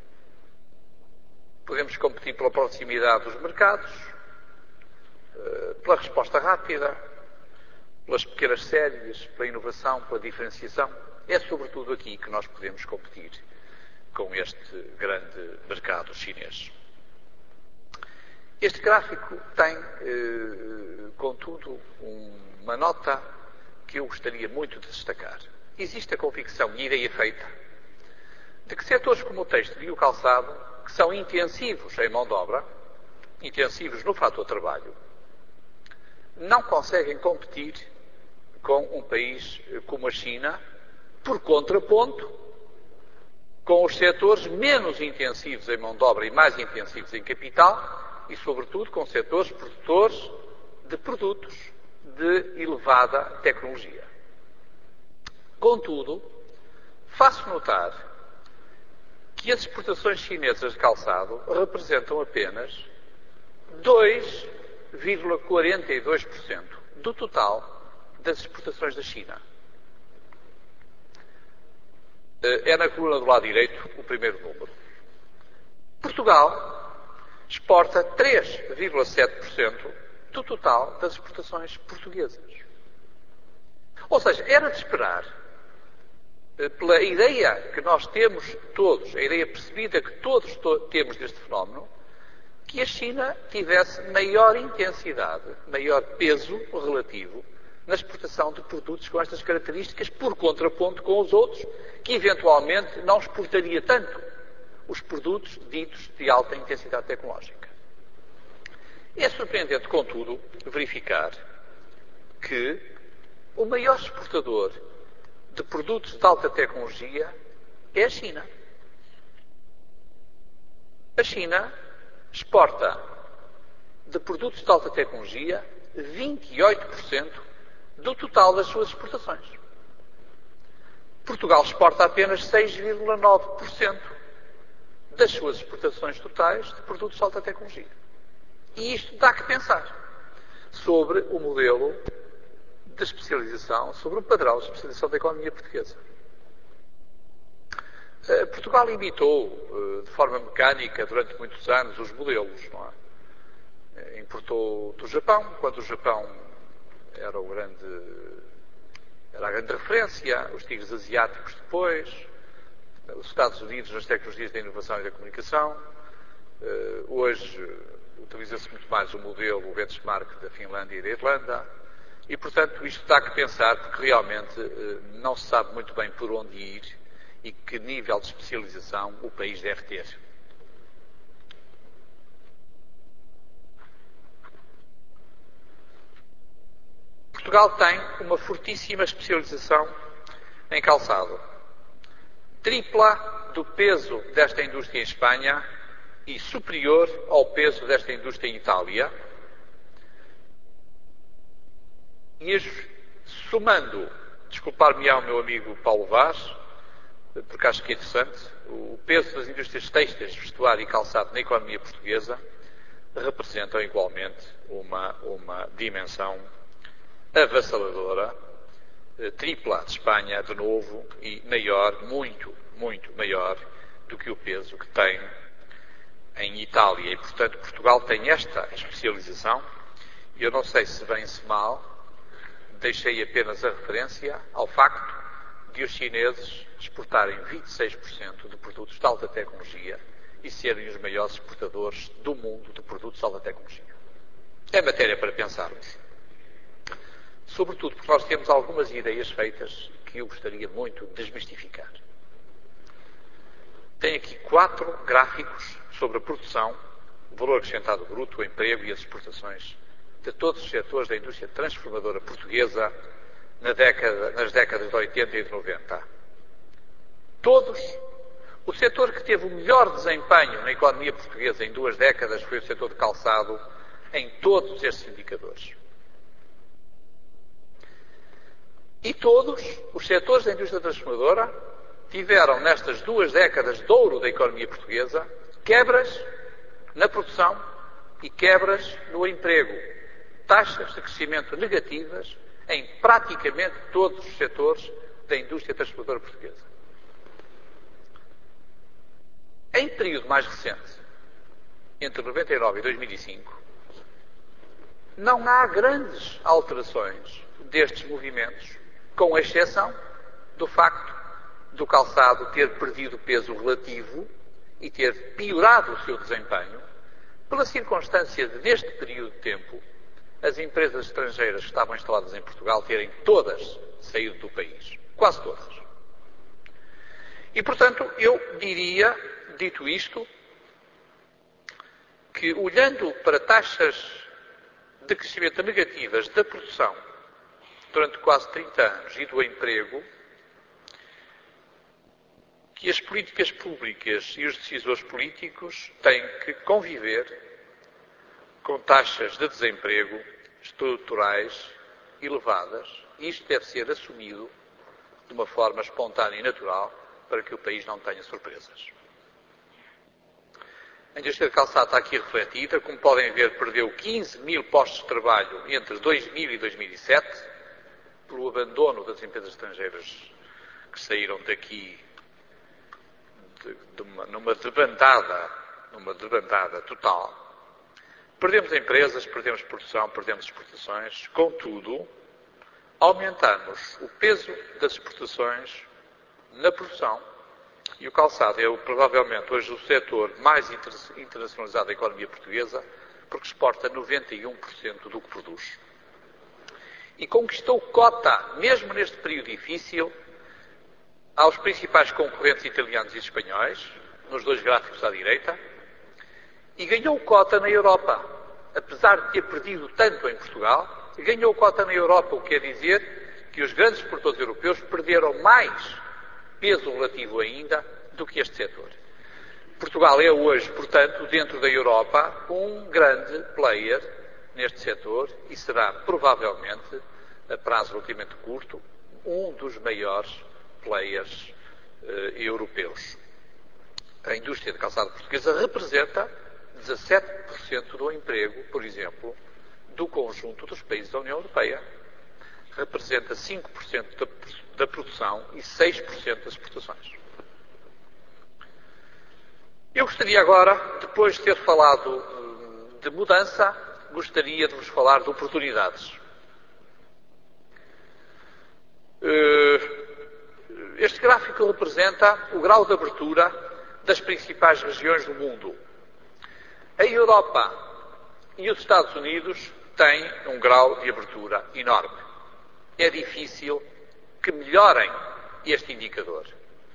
Podemos competir pela proximidade dos mercados, pela resposta rápida, pelas pequenas séries, pela inovação, pela diferenciação. É sobretudo aqui que nós podemos competir com este grande mercado chinês. Este gráfico tem, contudo, uma nota que eu gostaria muito de destacar. Existe a convicção e a ideia feita de que setores como o têxtil e o calçado, que são intensivos em mão de obra, intensivos no fator trabalho, não conseguem competir com um país como a China, por contraponto com os setores menos intensivos em mão de obra e mais intensivos em capital, e, sobretudo, com setores produtores de produtos de elevada tecnologia. Contudo, faço notar que as exportações chinesas de calçado representam apenas 2,42% do total das exportações da China. É na coluna do lado direito o primeiro número. Portugal exporta 3,7% do total das exportações portuguesas. Ou seja, era de esperar, pela ideia que nós temos todos, a ideia percebida que todos temos deste fenómeno, que a China tivesse maior intensidade, maior peso relativo na exportação de produtos com estas características, por contraponto com os outros, que eventualmente não exportaria tanto os produtos ditos de alta intensidade tecnológica. É surpreendente, contudo, verificar que o maior exportador de produtos de alta tecnologia é a China. A China exporta de produtos de alta tecnologia 28% do total das suas exportações. Portugal exporta apenas 6,9% das suas exportações totais de produtos de alta tecnologia. E isto dá que pensar sobre o modelo de especialização, sobre o padrão de especialização da economia portuguesa. Portugal imitou, de forma mecânica, durante muitos anos, os modelos. Não é? Importou do Japão, quando o Japão era a grande referência, os tigres asiáticos depois, os Estados Unidos nas tecnologias da inovação e da comunicação. Hoje utiliza-se muito mais o modelo, o benchmark da Finlândia e da Irlanda. E, portanto, isto dá que pensar, porque realmente não se sabe muito bem por onde ir e que nível de especialização o país deve ter. Portugal tem uma fortíssima especialização em calçado. Tripla do peso desta indústria em Espanha e superior ao peso desta indústria em Itália. E somando, desculpar-me ao meu amigo Paulo Vaz, porque acho que é interessante, o peso das indústrias têxteis, vestuário e calçado na economia portuguesa representam igualmente uma dimensão avassaladora, tripla de Espanha de novo e maior, muito, muito maior do que o peso que tem em Itália. E, portanto, Portugal tem esta especialização. Eu não sei se bem se mal, deixei apenas a referência ao facto de os chineses exportarem 26% de produtos de alta tecnologia e serem os maiores exportadores do mundo de produtos de alta tecnologia. É matéria para pensarmos. Sobretudo porque nós temos algumas ideias feitas que eu gostaria muito de desmistificar. Tenho aqui 4 gráficos sobre a produção, o valor acrescentado bruto, o emprego e as exportações de todos os setores da indústria transformadora portuguesa nas décadas de 80 e de 90. Todos. O setor que teve o melhor desempenho na economia portuguesa em 2 décadas foi o setor de calçado em todos estes indicadores. E todos os setores da indústria transformadora tiveram, nestas 2 décadas de ouro da economia portuguesa, quebras na produção e quebras no emprego. Taxas de crescimento negativas em praticamente todos os setores da indústria transformadora portuguesa. Em período mais recente, entre 99 e 2005, não há grandes alterações destes movimentos, com exceção do facto do calçado ter perdido peso relativo e ter piorado o seu desempenho, pela circunstância de, neste período de tempo, as empresas estrangeiras que estavam instaladas em Portugal terem todas saído do país. Quase todas. E, portanto, eu diria, dito isto, que olhando para taxas de crescimento negativas da produção durante quase 30 anos e do emprego, que as políticas públicas e os decisores políticos têm que conviver com taxas de desemprego estruturais elevadas, e isto deve ser assumido de uma forma espontânea e natural para que o país não tenha surpresas. A indústria de calçado está aqui refletida. Como podem ver, perdeu 15 mil postos de trabalho entre 2000 e 2007 pelo abandono das empresas estrangeiras que saíram daqui numa debandada total. Perdemos empresas, perdemos produção, perdemos exportações. Contudo, aumentamos o peso das exportações na produção. E o calçado é provavelmente hoje o setor mais internacionalizado da economia portuguesa, porque exporta 91% do que produz. E conquistou cota, mesmo neste período difícil, aos principais concorrentes italianos e espanhóis, nos 2 gráficos à direita, e ganhou cota na Europa. Apesar de ter perdido tanto em Portugal, ganhou cota na Europa, o que quer dizer que os grandes exportadores europeus perderam mais peso relativo ainda do que este setor. Portugal é hoje, portanto, dentro da Europa, um grande player neste setor e será, provavelmente, a prazo relativamente curto, um dos maiores players europeus. A indústria de calçado portuguesa representa 17% do emprego, por exemplo, do conjunto dos países da União Europeia. Representa 5% da produção e 6% das exportações. Eu gostaria agora, depois de ter falado de mudança, gostaria de vos falar de oportunidades. Este gráfico representa o grau de abertura das principais regiões do mundo. A Europa e os Estados Unidos têm um grau de abertura enorme. É difícil que melhorem este indicador.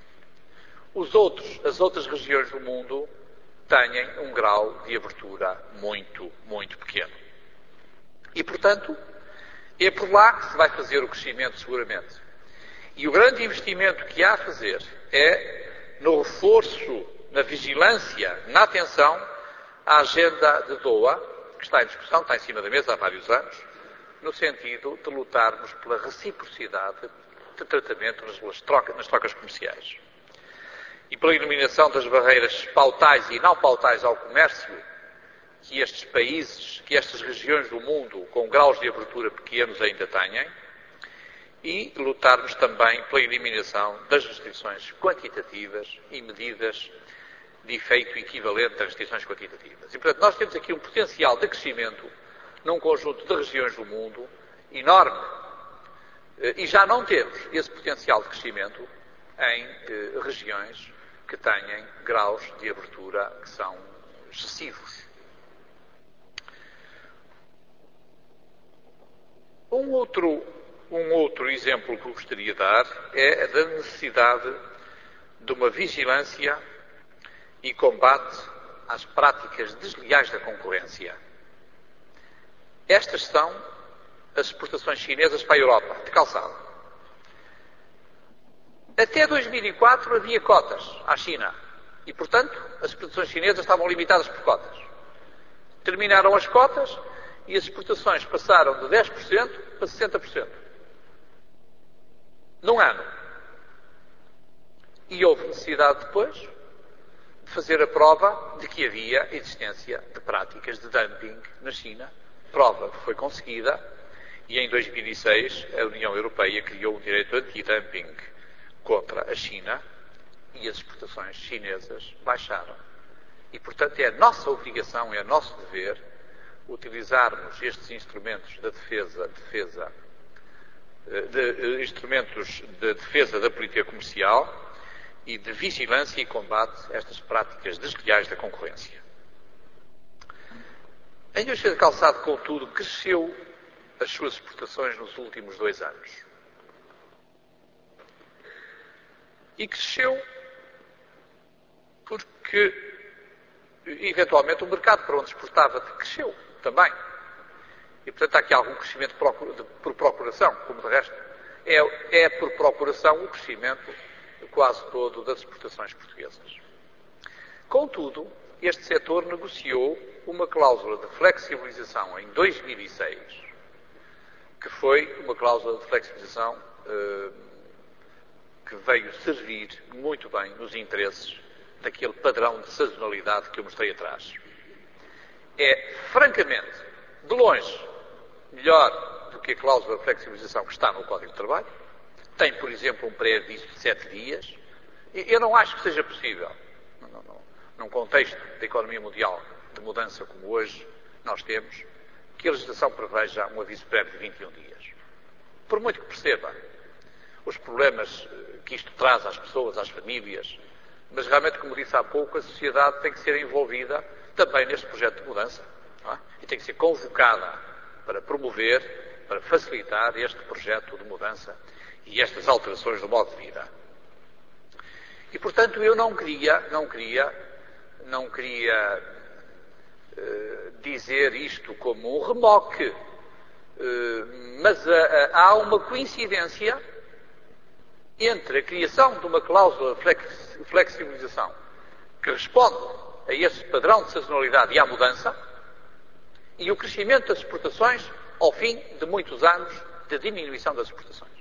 As outras regiões do mundo têm um grau de abertura muito, muito pequeno. E, portanto, é por lá que se vai fazer o crescimento, seguramente. E o grande investimento que há a fazer é no reforço, na vigilância, na atenção à agenda de Doha, que está em discussão, está em cima da mesa há vários anos, no sentido de lutarmos pela reciprocidade de tratamento nas trocas comerciais. e pela eliminação das barreiras pautais e não pautais ao comércio que estes países, que estas regiões do mundo com graus de abertura pequenos ainda têm, e lutarmos também pela eliminação das restrições quantitativas e medidas de efeito equivalente às restrições quantitativas. E, portanto, nós temos aqui um potencial de crescimento num conjunto de regiões do mundo enorme. E já não temos esse potencial de crescimento em regiões que têm graus de abertura que são excessivos. Um outro exemplo que eu gostaria de dar é da necessidade de uma vigilância e combate às práticas desleais da concorrência. Estas são as exportações chinesas para a Europa, de calçado. Até 2004 havia cotas à China e, portanto, as exportações chinesas estavam limitadas por cotas. Terminaram as cotas e as exportações passaram de 10% para 60%. Num ano. E houve necessidade depois de fazer a prova de que havia existência de práticas de dumping na China. Prova que foi conseguida e em 2006 a União Europeia criou um direito anti-dumping contra a China e as exportações chinesas baixaram. E, portanto, é a nossa obrigação, é nosso dever utilizarmos estes instrumentos instrumentos de defesa da política comercial e de vigilância e combate a estas práticas desleais da concorrência. A indústria de calçado, contudo, cresceu as suas exportações nos últimos 2 anos. E cresceu porque, eventualmente, o mercado para onde exportava cresceu também. E, portanto, há aqui algum crescimento por procuração, como de resto. É por procuração o crescimento quase todo das exportações portuguesas. Contudo, este setor negociou uma cláusula de flexibilização em 2006, que foi uma cláusula de flexibilização que veio servir muito bem nos interesses daquele padrão de sazonalidade que eu mostrei atrás. É, francamente, de longe, melhor do que a cláusula de flexibilização que está no Código de Trabalho. Tem, por exemplo, um pré-aviso de 7 dias. Eu não acho que seja possível, num contexto da economia mundial de mudança como hoje nós temos, que a legislação preveja um aviso prévio de 21 dias. Por muito que perceba os problemas que isto traz às pessoas, às famílias, mas realmente, como disse há pouco, a sociedade tem que ser envolvida também neste projeto de mudança. Não é? E tem que ser convocada para promover, para facilitar este projeto de mudança e estas alterações do modo de vida. E, portanto, eu não queria dizer isto como um remoque, mas há uma coincidência entre a criação de uma cláusula de flexibilização que responde a este padrão de sazonalidade e à mudança e o crescimento das exportações ao fim de muitos anos de diminuição das exportações.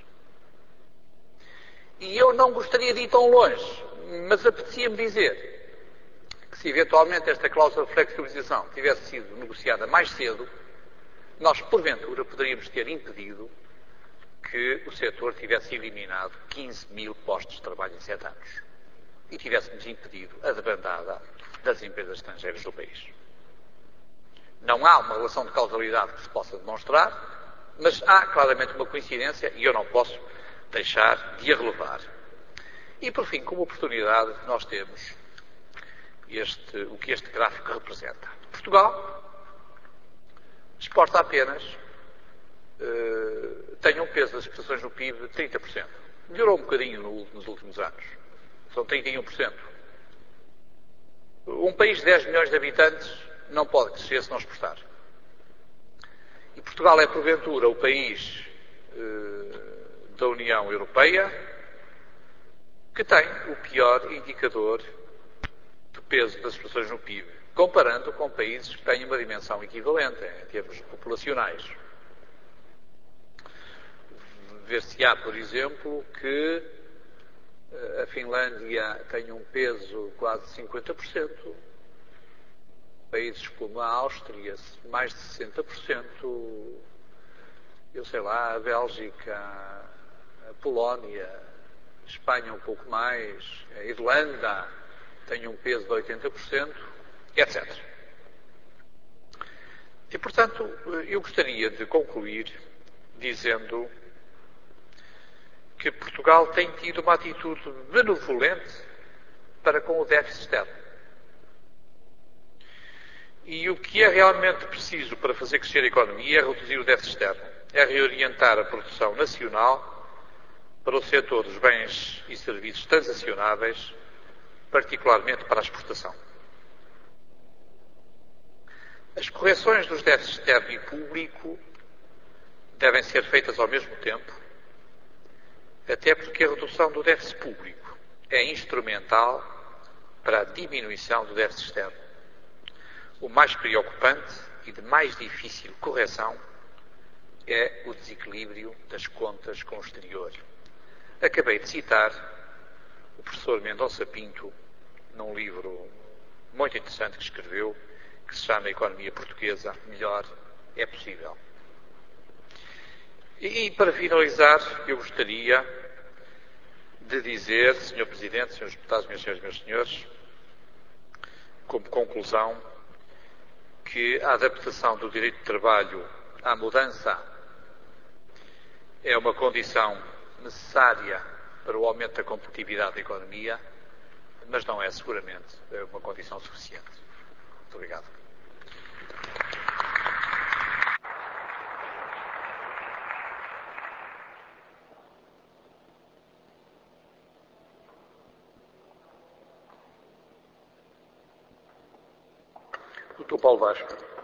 E eu não gostaria de ir tão longe, mas apetecia-me dizer que se eventualmente esta cláusula de flexibilização tivesse sido negociada mais cedo, nós, porventura, poderíamos ter impedido que o setor tivesse eliminado 15.000 postos de trabalho em 7 anos e tivéssemos impedido a debandada das empresas estrangeiras do país. Não há uma relação de causalidade que se possa demonstrar, mas há claramente uma coincidência e eu não posso deixar de a relevar. E, por fim, como oportunidade, nós temos o que este gráfico representa. Portugal exporta apenas, tem um peso das exportações no PIB de 30%. Melhorou um bocadinho nos últimos anos. São 31%. Um país de 10 milhões de habitantes não pode crescer se não exportar. E Portugal é, porventura, o país da União Europeia que tem o pior indicador de peso das exportações no PIB, comparando com países que têm uma dimensão equivalente em termos populacionais. Ver-se-á, por exemplo, que A Finlândia tem um peso quase de 50%. Países como a Áustria, mais de 60%. Eu sei lá, a Bélgica, a Polónia, a Espanha um pouco mais, a Irlanda tem um peso de 80%, etc. E, portanto, eu gostaria de concluir dizendo que Portugal tem tido uma atitude benevolente para com o déficit externo. E o que é realmente preciso para fazer crescer a economia é reduzir o déficit externo, é reorientar a produção nacional para o setor dos bens e serviços transacionáveis, particularmente para a exportação. As correções dos déficits externo e público devem ser feitas ao mesmo tempo, até porque a redução do déficit público é instrumental para a diminuição do déficit externo. O mais preocupante e de mais difícil correção é o desequilíbrio das contas com o exterior. Acabei de citar o professor Mendonça Pinto num livro muito interessante que escreveu, que se chama Economia Portuguesa, Melhor é Possível. E para finalizar, eu gostaria de dizer, Sr. Presidente, Srs. Deputados, Minhas Senhoras e Meus Senhores, como conclusão, que a adaptação do direito de trabalho à mudança é uma condição necessária para o aumento da competitividade da economia, mas não é seguramente uma condição suficiente. Muito obrigado. Dr. Paulo Vaz.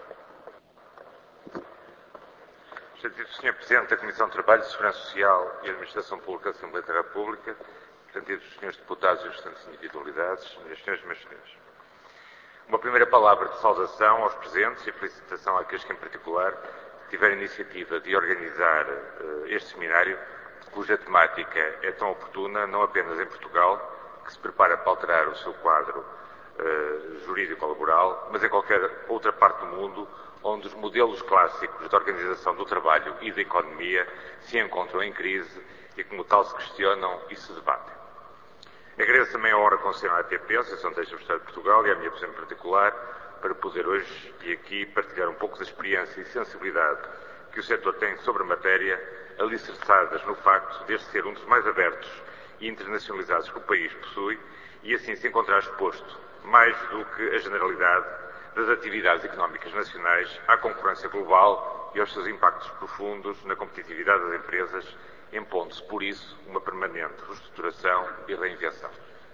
Excelentíssimo Sr. Presidente da Comissão de Trabalho, Segurança Social e Administração Pública da Assembleia da República, excelentíssimos Srs. Deputados e restantes individualidades, Minhas Senhoras e Meus Senhores. Uma primeira palavra de saudação aos presentes e felicitação àqueles que, em particular, tiveram a iniciativa de organizar este seminário, cuja temática é tão oportuna, não apenas em Portugal, que se prepara para alterar o seu quadro jurídico-laboral, mas em qualquer outra parte do mundo onde os modelos clássicos de organização do trabalho e da economia se encontram em crise e, como tal, se questionam e se debatem. Agradeço também a honra concedida à ATP, a Associação de Textos de Portugal, e à minha pessoa em particular, para poder hoje e aqui partilhar um pouco da experiência e sensibilidade que o setor tem sobre a matéria, alicerçadas no facto de este ser um dos mais abertos e internacionalizados que o país possui e assim se encontrar exposto, mais do que a generalidade das atividades económicas nacionais, à concorrência global e aos seus impactos profundos na competitividade das empresas, impondo-se, por isso, uma permanente reestruturação e reinvenção.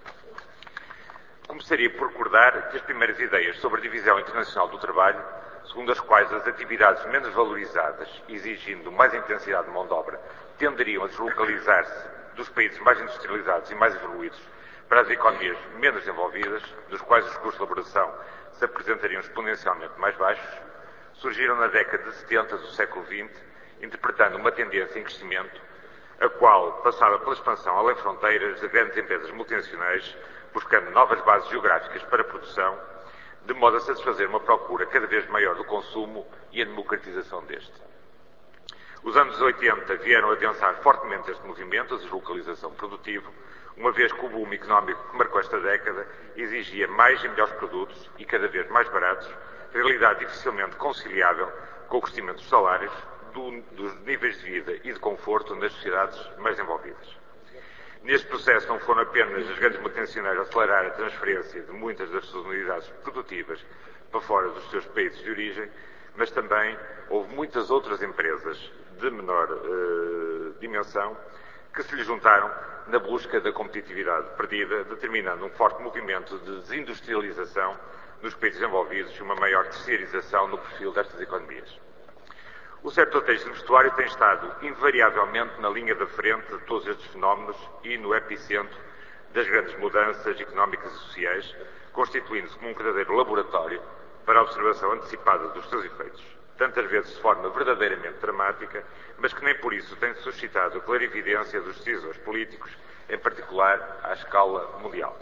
Começaria por recordar que as primeiras ideias sobre a divisão internacional do trabalho, segundo as quais as atividades menos valorizadas, exigindo mais intensidade de mão de obra, tenderiam a deslocalizar-se dos países mais industrializados e mais evoluídos para as economias menos desenvolvidas, dos quais os custos de elaboração se apresentariam exponencialmente mais baixos, surgiram na década de 70 do século XX, interpretando uma tendência em crescimento, a qual passava pela expansão além fronteiras de grandes empresas multinacionais, buscando novas bases geográficas para a produção, de modo a satisfazer uma procura cada vez maior do consumo e a democratização deste. Os anos 80 vieram a adensar fortemente este movimento, a deslocalização produtiva, uma vez que o boom económico que marcou esta década exigia mais e melhores produtos e cada vez mais baratos, realidade dificilmente conciliável com o crescimento dos salários, dos níveis de vida e de conforto nas sociedades mais desenvolvidas. Neste processo não foram apenas as grandes multinacionais a acelerar a transferência de muitas das suas unidades produtivas para fora dos seus países de origem, mas também houve muitas outras empresas de menor dimensão que se lhe juntaram na busca da competitividade perdida, determinando um forte movimento de desindustrialização nos países desenvolvidos e uma maior terceirização no perfil destas economias. O setor têxtil e vestuário tem estado invariavelmente na linha da frente de todos estes fenómenos e no epicentro das grandes mudanças económicas e sociais, constituindo-se como um verdadeiro laboratório para a observação antecipada dos seus efeitos, tantas vezes de forma verdadeiramente dramática, mas que nem por isso tem suscitado a clarividência dos decisores políticos em particular à escala mundial.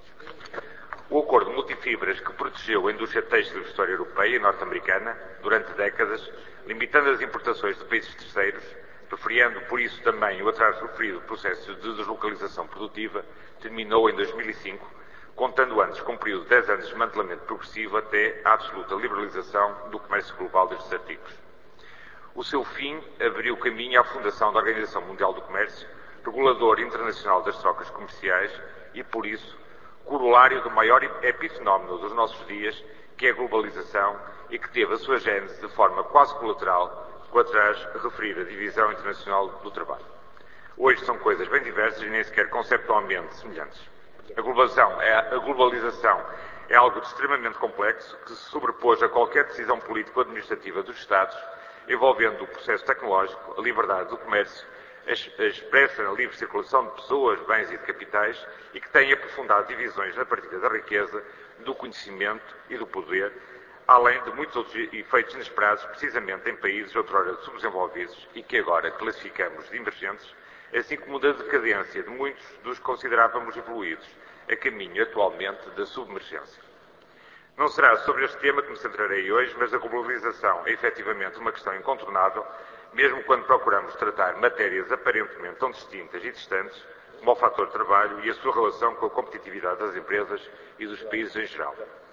O acordo multifibras que protegeu a indústria têxtil e vestuária europeia e norte-americana durante décadas, limitando as importações de países terceiros, preferindo por isso também o atrás referido processo de deslocalização produtiva, terminou em 2005, contando antes com um período de 10 anos de desmantelamento progressivo até à absoluta liberalização do comércio global destes artigos. O seu fim abriu caminho à fundação da Organização Mundial do Comércio, regulador internacional das trocas comerciais e, por isso, corolário do maior epifenómeno dos nossos dias, que é a globalização e que teve a sua gênese de forma quase colateral com a atrás referida Divisão Internacional do Trabalho. Hoje são coisas bem diversas e nem sequer conceptualmente semelhantes. A globalização é algo de extremamente complexo que se sobrepôs a qualquer decisão político-administrativa dos Estados, envolvendo o processo tecnológico, a liberdade do comércio, a expressa na livre circulação de pessoas, bens e de capitais e que tem aprofundado divisões na partilha da riqueza, do conhecimento e do poder, além de muitos outros efeitos inesperados, precisamente em países outrora subdesenvolvidos e que agora classificamos de emergentes, assim como da decadência de muitos dos que considerávamos evoluídos, a caminho atualmente da submergência. Não será sobre este tema que me centrarei hoje, mas a globalização é efetivamente uma questão incontornável, mesmo quando procuramos tratar matérias aparentemente tão distintas e distantes, como o fator trabalho e a sua relação com a competitividade das empresas e dos países em geral.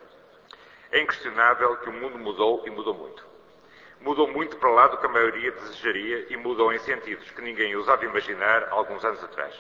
É inquestionável que o mundo mudou e mudou muito. Mudou muito para lá do que a maioria desejaria e mudou em sentidos que ninguém ousava imaginar há alguns anos atrás.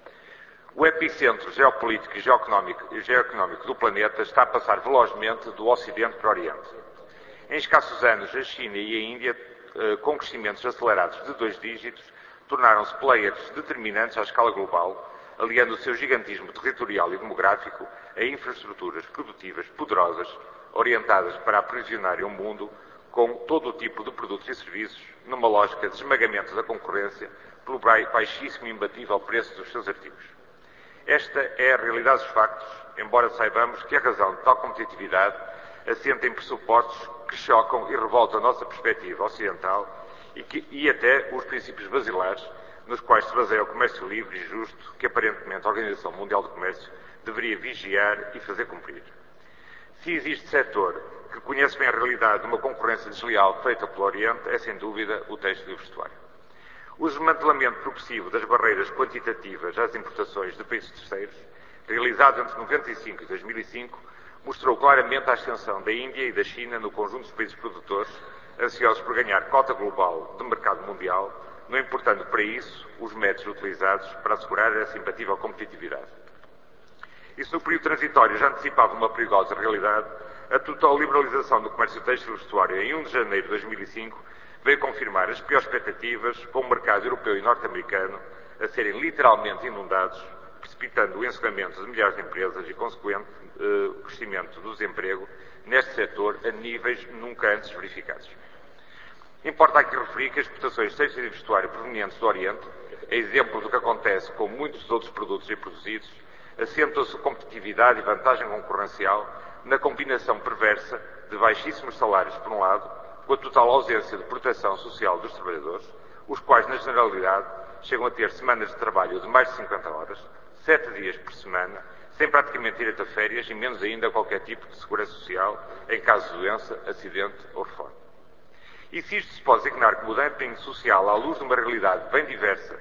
O epicentro geopolítico e geoeconómico do planeta está a passar velozmente do Ocidente para o Oriente. Em escassos anos, a China e a Índia, com crescimentos acelerados de 2 dígitos, tornaram-se players determinantes à escala global, aliando o seu gigantismo territorial e demográfico a infraestruturas produtivas poderosas, orientadas para aprisionarem o mundo com todo o tipo de produtos e serviços, numa lógica de esmagamento da concorrência pelo baixíssimo e imbatível preço dos seus artigos. Esta é a realidade dos factos, embora saibamos que a razão de tal competitividade assenta em pressupostos que chocam e revoltam a nossa perspectiva ocidental e até os princípios basilares nos quais se baseia o comércio livre e justo que aparentemente a Organização Mundial do Comércio deveria vigiar e fazer cumprir. Se existe setor que conhece bem a realidade de uma concorrência desleal feita pelo Oriente, é sem dúvida o têxtil e o vestuário. O desmantelamento progressivo das barreiras quantitativas às importações de países terceiros, realizado entre 1995 e 2005, mostrou claramente a ascensão da Índia e da China no conjunto dos países produtores, ansiosos por ganhar cota global de mercado mundial, não importando para isso os métodos utilizados para assegurar essa imbatível competitividade. E se no período transitório já antecipava uma perigosa realidade, a total liberalização do comércio têxtil e vestuário em 1 de janeiro de 2005 veio confirmar as piores expectativas com o mercado europeu e norte-americano a serem literalmente inundados, precipitando o encerramento de milhares de empresas e consequente crescimento do desemprego neste setor a níveis nunca antes verificados. Importa aqui referir que as exportações de têxtil e vestuário provenientes do Oriente, a exemplo do que acontece com muitos outros produtos produzidos, assentam-se competitividade e vantagem concorrencial na combinação perversa de baixíssimos salários, por um lado, com a total ausência de proteção social dos trabalhadores, os quais, na generalidade, chegam a ter semanas de trabalho de mais de 50 horas, 7 dias por semana, sem praticamente direito a férias e menos ainda qualquer tipo de segurança social em caso de doença, acidente ou reforma. E se isto se pode designar como dumping social à luz de uma realidade bem diversa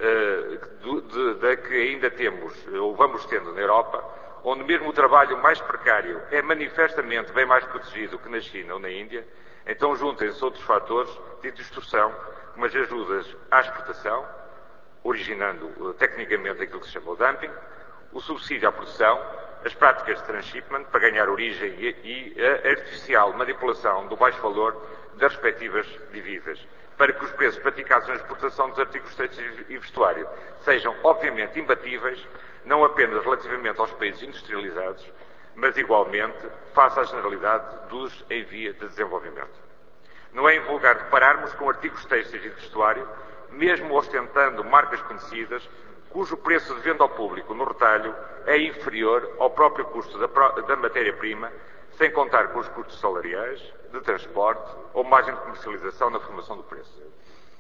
da que ainda temos ou vamos tendo na Europa, onde mesmo o trabalho mais precário é manifestamente bem mais protegido que na China ou na Índia, então juntem-se outros fatores de distorção, como as ajudas à exportação, originando tecnicamente aquilo que se chama o dumping, o subsídio à produção, as práticas de transshipment para ganhar origem e a artificial manipulação do baixo valor das respectivas divisas, para que os preços praticados na exportação dos artigos têxteis e vestuário sejam obviamente imbatíveis, não apenas relativamente aos países industrializados, mas igualmente face à generalidade dos em via de desenvolvimento. Não é invulgar repararmos com artigos têxteis e de vestuário, mesmo ostentando marcas conhecidas, cujo preço de venda ao público no retalho é inferior ao próprio custo da matéria-prima, sem contar com os custos salariais, de transporte ou margem de comercialização na formação do preço.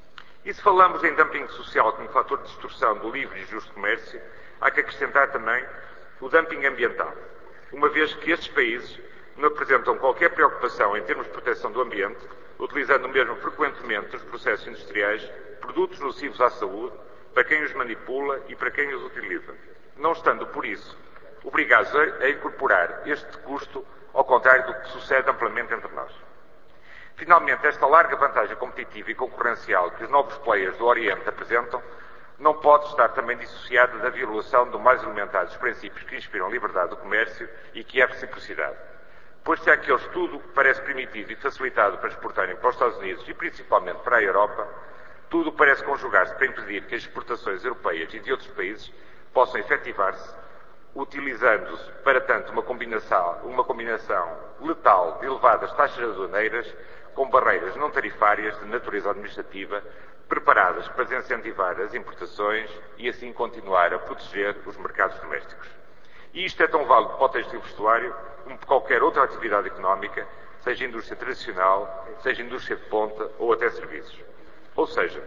E se falamos em dumping social como fator de distorção do livre e justo comércio, há que acrescentar também o dumping ambiental, uma vez que estes países não apresentam qualquer preocupação em termos de proteção do ambiente, utilizando mesmo frequentemente nos processos industriais produtos nocivos à saúde, para quem os manipula e para quem os utiliza, não estando, por isso, obrigados a incorporar este custo, ao contrário do que sucede amplamente entre nós. Finalmente, esta larga vantagem competitiva e concorrencial que os novos players do Oriente apresentam não pode estar também dissociada da violação do mais elementar dos princípios que inspiram a liberdade do comércio e que é a reciprocidade. Pois se àqueles tudo parece permitido e facilitado para exportarem para os Estados Unidos e principalmente para a Europa, tudo parece conjugar-se para impedir que as exportações europeias e de outros países possam efetivar-se, utilizando-se, para tanto, uma combinação letal de elevadas taxas aduaneiras com barreiras não tarifárias de natureza administrativa, preparadas para desincentivar as importações e assim continuar a proteger os mercados domésticos. E isto é tão válido para o têxtil e vestuário como para qualquer outra atividade económica, seja indústria tradicional, seja indústria de ponta ou até serviços. Ou seja,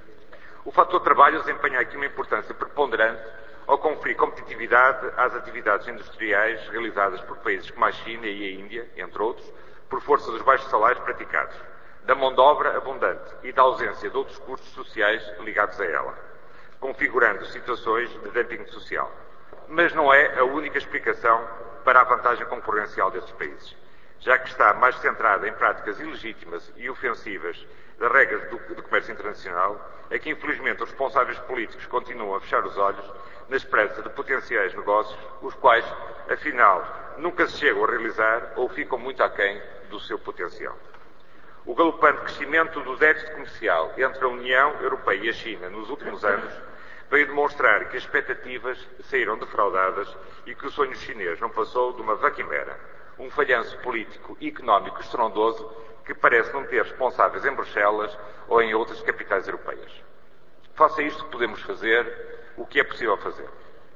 o fator trabalho desempenha aqui uma importância preponderante ao conferir competitividade às atividades industriais realizadas por países como a China e a Índia, entre outros, por força dos baixos salários praticados, da mão de obra abundante e da ausência de outros custos sociais ligados a ela, configurando situações de dumping social. Mas não é a única explicação para a vantagem concorrencial destes países, já que está mais centrada em práticas ilegítimas e ofensivas das regras do comércio internacional, é que infelizmente os responsáveis políticos continuam a fechar os olhos na esperança de potenciais negócios, os quais, afinal, nunca se chegam a realizar ou ficam muito aquém do seu potencial. O galopante crescimento do déficit comercial entre a União Europeia e a China nos últimos anos veio demonstrar que as expectativas saíram defraudadas e que o sonho chinês não passou de uma vaquimera, um falhanço político e económico estrondoso que parece não ter responsáveis em Bruxelas ou em outras capitais europeias. Face a isto que podemos fazer, o que é possível fazer?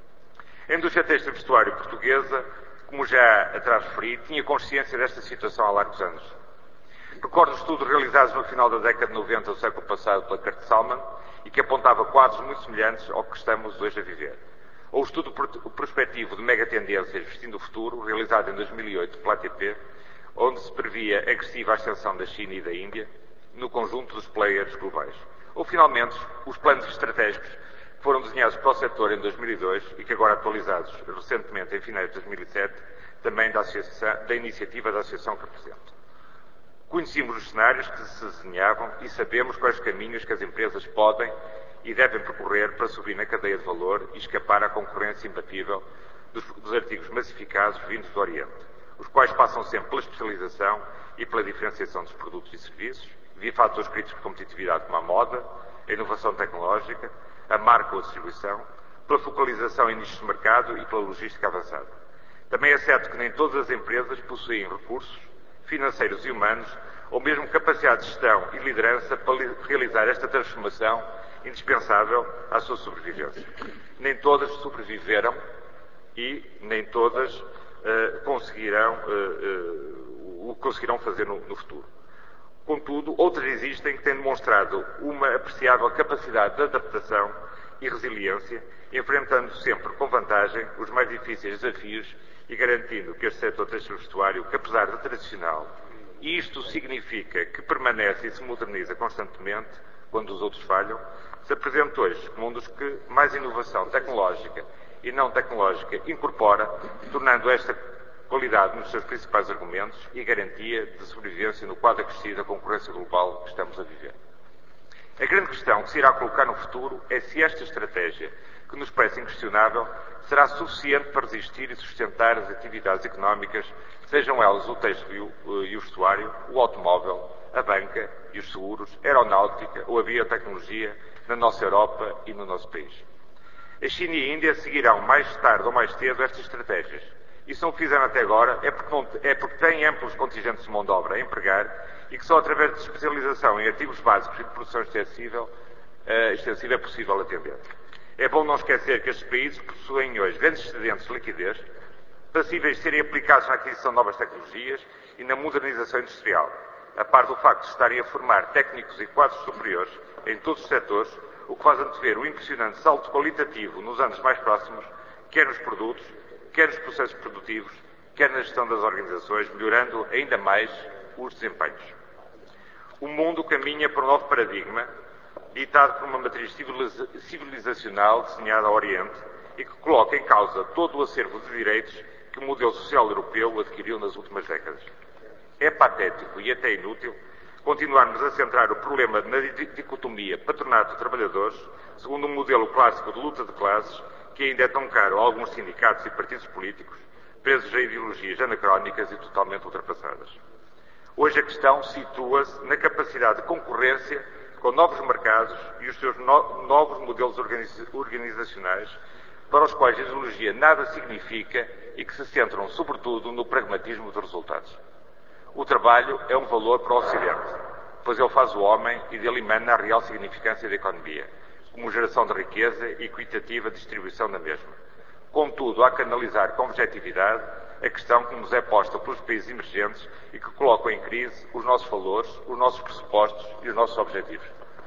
A indústria têxtil e vestuário portuguesa, como já atrás referi, tinha consciência desta situação há largos anos. Recordo estudos realizados no final da década de 90 do século passado pela Kurt Salman e que apontava quadros muito semelhantes ao que estamos hoje a viver. Ou o estudo prospectivo de megatendências vestindo o futuro, realizado em 2008 pela ATP, onde se previa agressiva ascensão da China e da Índia no conjunto dos players globais. Ou, finalmente, os planos estratégicos que foram desenhados para o setor em 2002 e que agora atualizados recentemente em finais de 2007, também da iniciativa da Associação que represento. Conhecemos os cenários que se desenhavam e sabemos quais os caminhos que as empresas podem e devem percorrer para subir na cadeia de valor e escapar à concorrência imbatível dos artigos massificados vindos do Oriente, os quais passam sempre pela especialização e pela diferenciação dos produtos e serviços, via fatores críticos de competitividade como a moda, a inovação tecnológica, a marca ou a distribuição, pela focalização em nichos de mercado e pela logística avançada. Também é certo que nem todas as empresas possuem recursos financeiros e humanos, ou mesmo capacidade de gestão e liderança para realizar esta transformação indispensável à sua sobrevivência. Nem todas sobreviveram e nem todas o conseguirão fazer no futuro. Contudo, outras existem que têm demonstrado uma apreciável capacidade de adaptação e resiliência, enfrentando sempre com vantagem os mais difíceis desafios e garantindo que este setor têxtil e vestuário, que apesar de tradicional, e isto significa que permanece e se moderniza constantemente, quando os outros falham, se apresenta hoje como um dos que mais inovação tecnológica e não tecnológica incorpora, tornando esta qualidade nos seus principais argumentos e garantia de sobrevivência no quadro acrescido da concorrência global que estamos a viver. A grande questão que se irá colocar no futuro é se esta estratégia, que nos parece inquestionável, será suficiente para resistir e sustentar as atividades económicas, sejam elas o têxtil e o vestuário, o automóvel, a banca e os seguros, a aeronáutica ou a biotecnologia na nossa Europa e no nosso país. A China e a Índia seguirão mais tarde ou mais cedo estas estratégias. E se não o fizeram até agora é porque têm amplos contingentes de mão de obra a empregar e que só através de especialização em artigos básicos e de produção extensiva é possível atender. É bom não esquecer que estes países possuem hoje grandes excedentes de liquidez, passíveis de serem aplicados na aquisição de novas tecnologias e na modernização industrial, a par do facto de estarem a formar técnicos e quadros superiores em todos os setores, o que faz antever um impressionante salto qualitativo nos anos mais próximos, quer nos produtos, quer nos processos produtivos, quer na gestão das organizações, melhorando ainda mais os desempenhos. O mundo caminha para um novo paradigma, ditado por uma matriz civilizacional desenhada ao Oriente e que coloca em causa todo o acervo de direitos que o modelo social europeu adquiriu nas últimas décadas. É patético e até inútil continuarmos a centrar o problema na dicotomia patronato-trabalhadores, segundo um modelo clássico de luta de classes que ainda é tão caro a alguns sindicatos e partidos políticos, presos a ideologias anacrónicas e totalmente ultrapassadas. Hoje a questão situa-se na capacidade de concorrência com novos mercados e os seus novos modelos organizacionais, para os quais a ideologia nada significa e que se centram sobretudo no pragmatismo dos resultados. O trabalho é um valor para o Ocidente, pois ele faz o homem e dele emana a real significância da economia, como geração de riqueza e equitativa distribuição da mesma. Contudo, há que analisar com objetividade a questão que nos é posta pelos países emergentes e que colocam em crise os nossos valores, os nossos pressupostos e os nossos objetivos.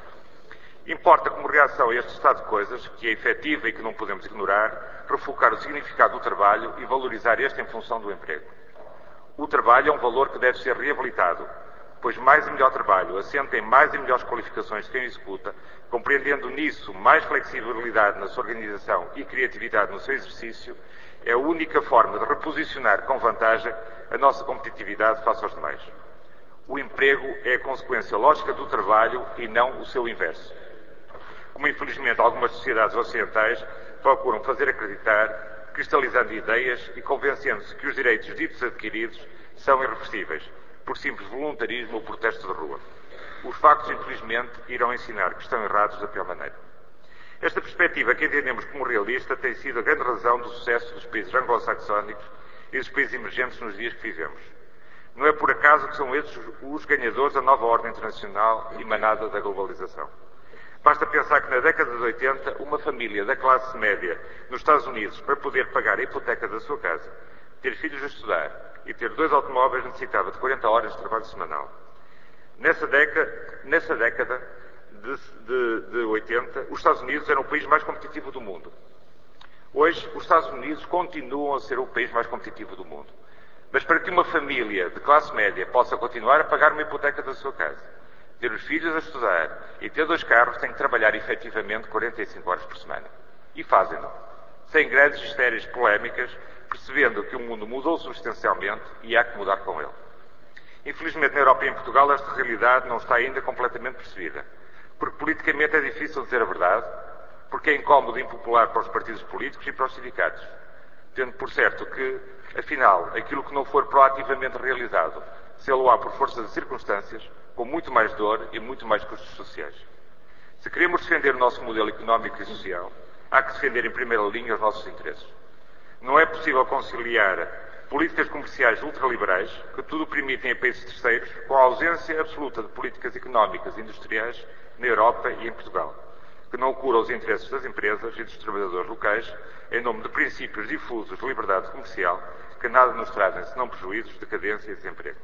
Importa, como reação a este estado de coisas, que é efetiva e que não podemos ignorar, refocar o significado do trabalho e valorizar este em função do emprego. O trabalho é um valor que deve ser reabilitado, pois mais e melhor trabalho assenta em mais e melhores qualificações de quem o executa, compreendendo nisso mais flexibilidade na sua organização e criatividade no seu exercício, é a única forma de reposicionar com vantagem a nossa competitividade face aos demais. O emprego é a consequência lógica do trabalho e não o seu inverso. Como infelizmente algumas sociedades ocidentais procuram fazer acreditar, cristalizando ideias e convencendo-se que os direitos ditos adquiridos são irreversíveis, por simples voluntarismo ou protesto de rua. Os factos, infelizmente, irão ensinar que estão errados da pior maneira. Esta perspectiva, que entendemos como realista, tem sido a grande razão do sucesso dos países anglo-saxónicos e dos países emergentes nos dias que vivemos. Não é por acaso que são esses os ganhadores da nova ordem internacional emanada da globalização. Basta pensar que na década de 80, uma família da classe média nos Estados Unidos, para poder pagar a hipoteca da sua casa, ter filhos a estudar e ter 2 automóveis, necessitava de 40 horas de trabalho semanal. Nessa década de 80, os Estados Unidos eram o país mais competitivo do mundo. Hoje, os Estados Unidos continuam a ser o país mais competitivo do mundo. Mas para que uma família de classe média possa continuar a pagar uma hipoteca da sua casa, ter os filhos a estudar e ter 2 carros, tem que trabalhar efetivamente 45 horas por semana. E fazem-no, sem grandes histérias polémicas, percebendo que o mundo mudou substancialmente e há que mudar com ele. Infelizmente, na Europa e em Portugal, esta realidade não está ainda completamente percebida, porque politicamente é difícil dizer a verdade, porque é incómodo e impopular para os partidos políticos e para os sindicatos, tendo por certo que, afinal, aquilo que não for proativamente realizado, sê-lo-á por força de circunstâncias, com muito mais dor e muito mais custos sociais. Se queremos defender o nosso modelo económico e social, há que defender em primeira linha os nossos interesses. Não é possível conciliar políticas comerciais ultraliberais, que tudo permitem a países terceiros, com a ausência absoluta de políticas económicas e industriais na Europa e em Portugal, que não cura os interesses das empresas e dos trabalhadores locais, em nome de princípios difusos de liberdade comercial, que nada nos trazem senão prejuízos, decadência e desemprego.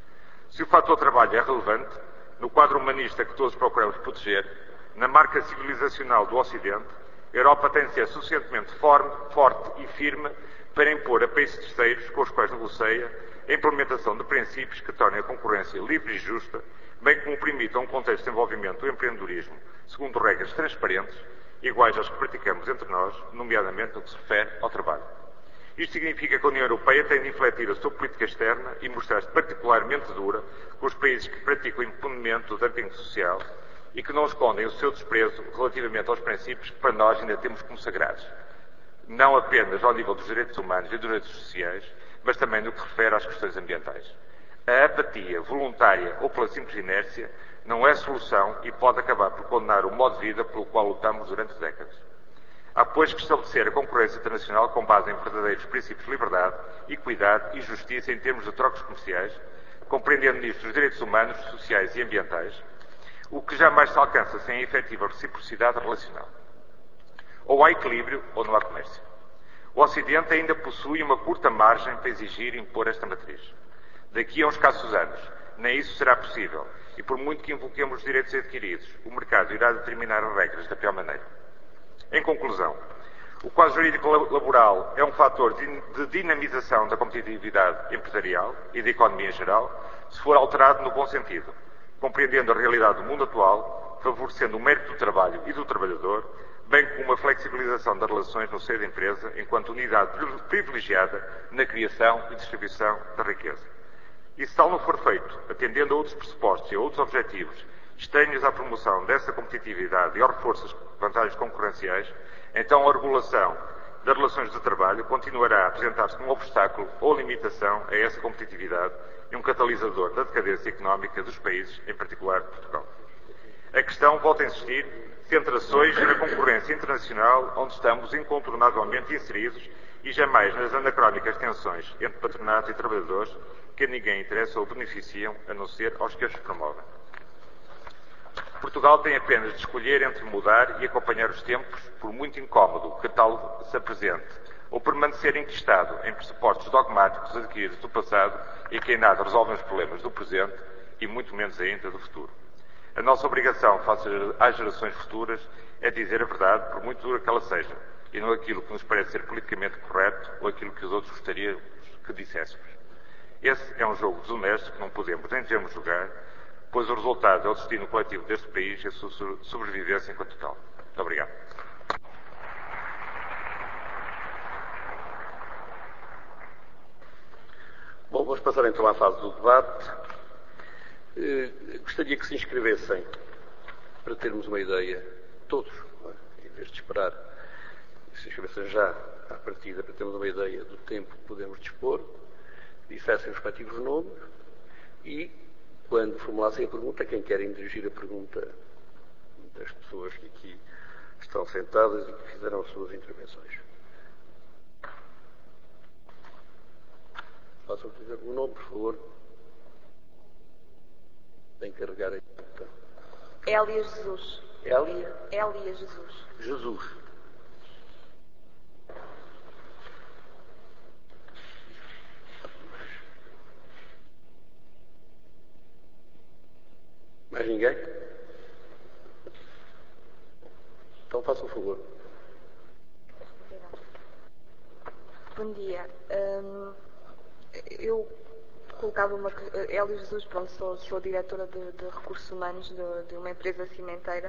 Se o fator trabalho é relevante, no quadro humanista que todos procuramos proteger, na marca civilizacional do Ocidente, a Europa tem de ser suficientemente forte e firme para impor a países terceiros com os quais negocia a implementação de princípios que tornem a concorrência livre e justa, bem como permitam um contexto de desenvolvimento do empreendedorismo segundo regras transparentes, iguais às que praticamos entre nós, nomeadamente no que se refere ao trabalho. Isto significa que a União Europeia tem de infletir a sua política externa e mostrar-se particularmente dura com os países que praticam impunemente o dumping social e que não escondem o seu desprezo relativamente aos princípios que para nós ainda temos como sagrados, não apenas ao nível dos direitos humanos e dos direitos sociais, mas também no que refere às questões ambientais. A apatia voluntária ou pela simples inércia não é solução e pode acabar por condenar o modo de vida pelo qual lutamos durante décadas. Há, pois, que estabelecer a concorrência internacional com base em verdadeiros princípios de liberdade, equidade e justiça em termos de trocas comerciais, compreendendo nisto os direitos humanos, sociais e ambientais, o que jamais se alcança sem a efetiva reciprocidade relacional. Ou há equilíbrio ou não há comércio. O Ocidente ainda possui uma curta margem para exigir e impor esta matriz. Daqui a uns escassos anos, Nem isso será possível. E por muito que invoquemos os direitos adquiridos, o mercado irá determinar as regras da pior maneira. Em conclusão, o quadro jurídico laboral é um fator de dinamização da competitividade empresarial e da economia em geral, se for alterado no bom sentido, compreendendo a realidade do mundo atual, favorecendo o mérito do trabalho e do trabalhador, bem como a flexibilização das relações no seio da empresa enquanto unidade privilegiada na criação e distribuição da riqueza. E se tal não for feito, atendendo a outros pressupostos e a outros objetivos estranhos à promoção dessa competitividade e ao reforço das vantagens concorrenciais, então a regulação das relações de trabalho continuará a apresentar-se como obstáculo ou limitação a essa competitividade e um catalisador da decadência económica dos países, em particular Portugal. A questão, volto a insistir, centra-se hoje na concorrência internacional, onde estamos incontornavelmente inseridos e jamais nas anacrónicas tensões entre patronato e trabalhadores, que a ninguém interessam ou beneficiam, a não ser aos que os promovem. Portugal tem apenas de escolher entre mudar e acompanhar os tempos, por muito incómodo que tal se apresente, ou permanecer enquistado em pressupostos dogmáticos adquiridos do passado e que em nada resolvem os problemas do presente e muito menos ainda do futuro. A nossa obrigação face às gerações futuras é dizer a verdade, por muito dura que ela seja, e não aquilo que nos parece ser politicamente correto ou aquilo que os outros gostariam que disséssemos. Esse é um jogo desonesto que não podemos nem devemos jogar, pois o resultado é o destino coletivo deste país e a sua sobrevivência enquanto tal. Muito obrigado. Bom, vamos passar então à fase do debate. Gostaria que se inscrevessem para termos uma ideia, todos, em vez de esperar, que se inscrevessem já à partida para termos uma ideia do tempo que podemos dispor, dissessem os respectivos nomes e, quando formulassem a pergunta, quem querem dirigir a pergunta das pessoas que aqui estão sentadas e que fizeram as suas intervenções. Posso dizer o nome, por favor? Tem que carregar aí. Hélia Jesus. Hélia? Hélia Jesus. Jesus. Mais ninguém? Então faça o favor. Bom dia. Eu colocava uma... Hélia Jesus, pronto, sou diretora de recursos humanos de uma empresa cimenteira.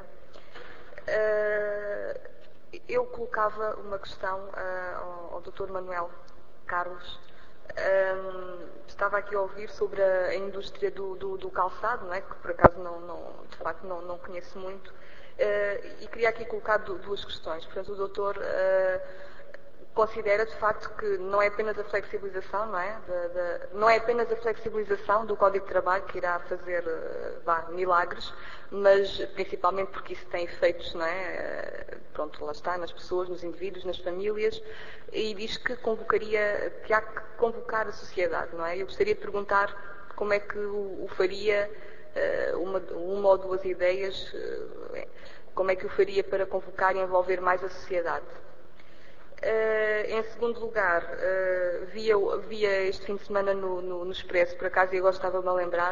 Eu colocava uma questão ao Dr. Manuel Carlos. Estava aqui a ouvir sobre a indústria do calçado, não é? Que por acaso de facto não conheço muito, e queria aqui colocar duas questões. Portanto, o doutor considera de facto que não é apenas a flexibilização, não é? Não é apenas a flexibilização do Código de Trabalho que irá fazer milagres, mas principalmente porque isso tem efeitos, não é? Pronto, lá está, nas pessoas, nos indivíduos, nas famílias, e diz que há que convocar a sociedade, não é? Eu gostaria de perguntar como é que o faria, uma ou duas ideias, como é que o faria para convocar e envolver mais a sociedade. Em segundo lugar, via este fim de semana no Expresso, por acaso, e agora estava-me a lembrar,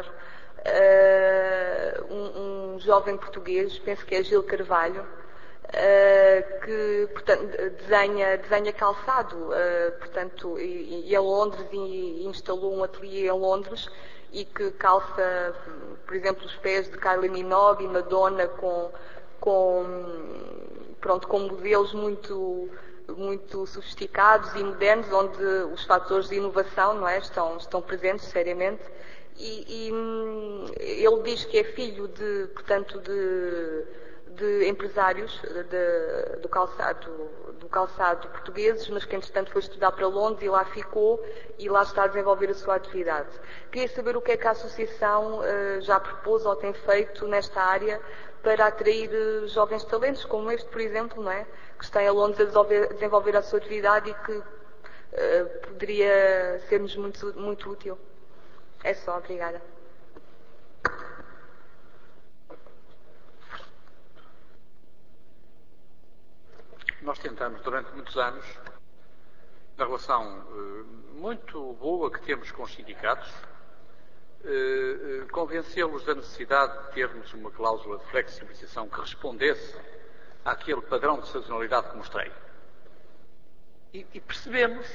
um jovem português, penso que é Gil Carvalho, que portanto, desenha calçado, portanto, e a Londres e instalou um ateliê em Londres e que calça, por exemplo, os pés de Kylie Minogue e Madonna com modelos muito sofisticados e modernos, onde os fatores de inovação, não é, estão presentes seriamente. E ele diz que é filho de empresários do calçado portugueses, mas que entretanto foi estudar para Londres e lá ficou e lá está a desenvolver a sua atividade. Queria saber o que é que a Associação já propôs ou tem feito nesta área para atrair jovens talentos, como este, por exemplo, não é? Que está em Londres a desenvolver a sua atividade e que poderia ser-nos muito, muito útil. É só, obrigada. Nós tentamos, durante muitos anos, na relação muito boa que temos com os sindicatos, convencê-los da necessidade de termos uma cláusula de flexibilização que respondesse àquele padrão de sazonalidade que mostrei. E percebemos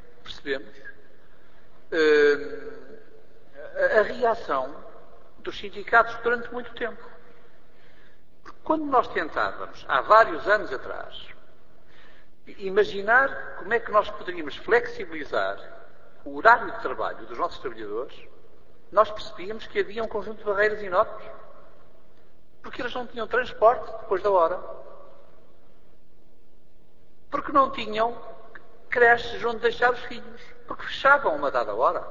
a reação dos sindicatos durante muito tempo. Porque quando nós tentávamos, há vários anos atrás, imaginar como é que nós poderíamos flexibilizar o horário de trabalho dos nossos trabalhadores, nós percebíamos que havia um conjunto de barreiras enormes. Porque eles não tinham transporte depois da hora. Porque não tinham creches onde deixar os filhos. Porque fechavam a uma dada hora.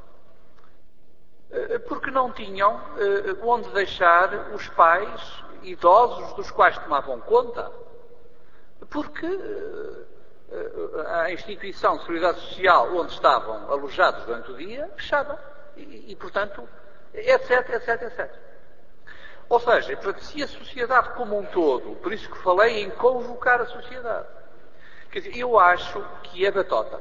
Porque não tinham onde deixar os pais idosos dos quais tomavam conta. Porque a instituição de seguridade social onde estavam alojados durante o dia fechava. E portanto, etc. Ou seja, se a sociedade como um todo, por isso que falei em convocar a sociedade, quer dizer, eu acho que é batota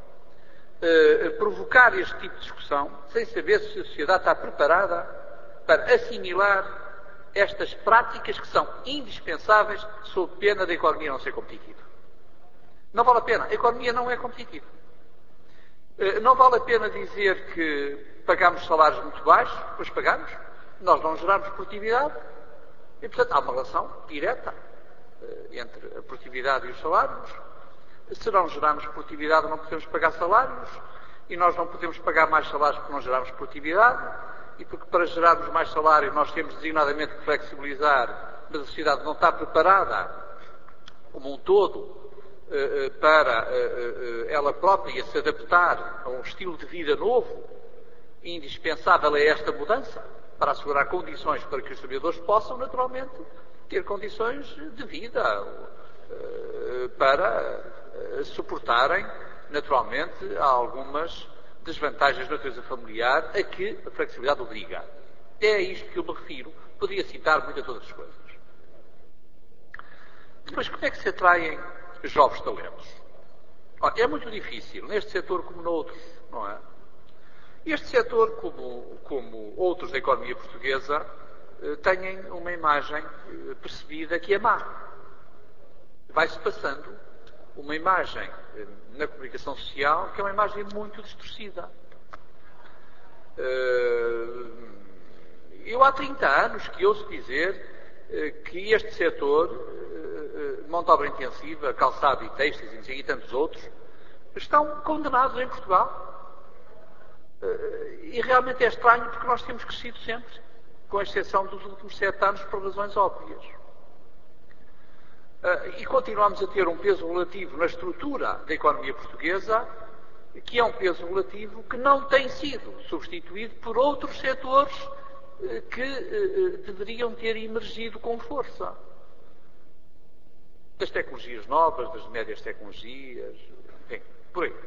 provocar este tipo de discussão sem saber se a sociedade está preparada para assimilar estas práticas que são indispensáveis sob pena da economia não ser competitiva. Não vale a pena. A economia não é competitiva. Não vale a pena dizer que pagamos salários muito baixos, pois pagamos. Nós não geramos produtividade. E, portanto, há uma relação direta entre a produtividade e os salários. Se não gerarmos produtividade, não podemos pagar salários. E nós não podemos pagar mais salários porque não geramos produtividade. E porque para gerarmos mais salário nós temos designadamente que flexibilizar, mas a sociedade não está preparada, como um todo, para ela própria se adaptar a um estilo de vida novo, indispensável é esta mudança, para assegurar condições para que os trabalhadores possam, naturalmente, ter condições de vida, para suportarem, naturalmente, algumas desvantagens de natureza familiar a que a flexibilidade obriga. É a isto que eu me refiro. Poderia citar muitas outras coisas. Depois, como é que se atraem jovens talentos? É muito difícil, neste setor como noutros, não é? Este setor, como outros da economia portuguesa, têm uma imagem percebida que é má. Vai-se passando uma imagem na comunicação social que é uma imagem muito distorcida. Eu há 30 anos que ouço dizer que este setor, mão de obra intensiva, calçado e têxteis e tantos outros, estão condenados em Portugal. E realmente é estranho porque nós temos crescido sempre, com exceção dos últimos 7 anos, por razões óbvias. E continuamos a ter um peso relativo na estrutura da economia portuguesa, que é um peso relativo que não tem sido substituído por outros setores que deveriam ter emergido com força. Das tecnologias novas, das médias tecnologias, enfim, por aí.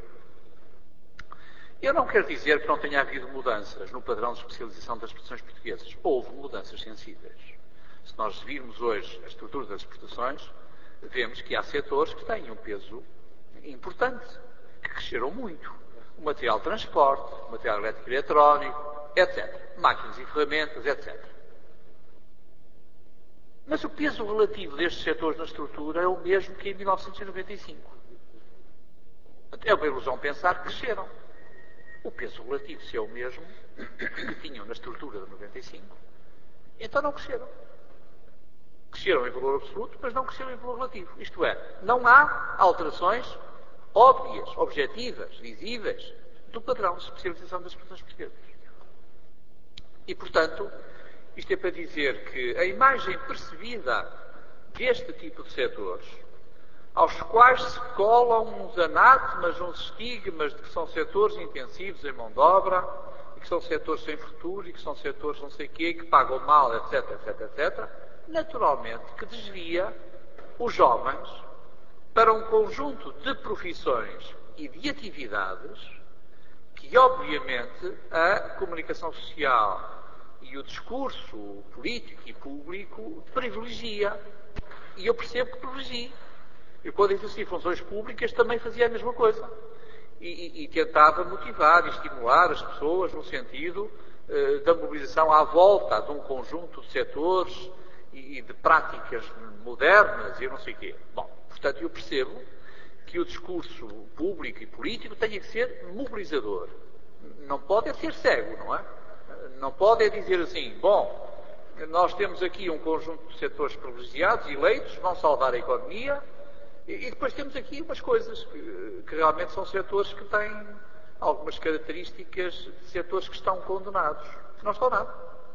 Eu não quero dizer que não tenha havido mudanças no padrão de especialização das exportações portuguesas. Houve mudanças sensíveis. Se nós virmos hoje a estrutura das exportações, vemos que há setores que têm um peso importante, que cresceram muito. O material de transporte, o material elétrico e eletrónico, etc. Máquinas e ferramentas, etc. Mas o peso relativo destes setores na estrutura é o mesmo que em 1995. É uma ilusão pensar que cresceram. O peso relativo, se é o mesmo que tinham na estrutura de 95, então não cresceram. Cresceram em valor absoluto, mas não cresceram em valor relativo. Isto é, não há alterações óbvias, objetivas, visíveis, do padrão de especialização das exportações portuguesas. E, portanto, isto é para dizer que a imagem percebida deste tipo de setores, aos quais se colam uns anátemas, uns estigmas de que são setores intensivos em mão de obra, e que são setores sem futuro, e que são setores não sei o quê, que pagam mal, etc., naturalmente que desvia os jovens para um conjunto de profissões e de atividades que, obviamente, a comunicação social e o discurso político e público privilegia. E eu percebo que privilegia. Eu, quando exerci funções públicas, também fazia a mesma coisa. E tentava motivar e estimular as pessoas no sentido da mobilização à volta de um conjunto de setores e de práticas modernas e não sei o quê. Bom, portanto, eu percebo que o discurso público e político tenha que ser mobilizador. Não pode ser cego, não é? Não pode dizer assim, bom, nós temos aqui um conjunto de setores privilegiados, eleitos, vão salvar a economia, e depois temos aqui umas coisas que realmente são setores que têm algumas características de setores que estão condenados. Não estão nada.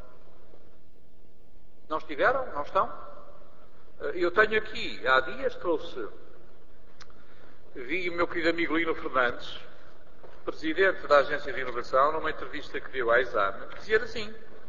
Não estiveram? Não estão? Eu tenho aqui, há dias, vi o meu querido amigo Lino Fernandes, presidente da Agência de Inovação, numa entrevista que deu à Exame, dizer assim,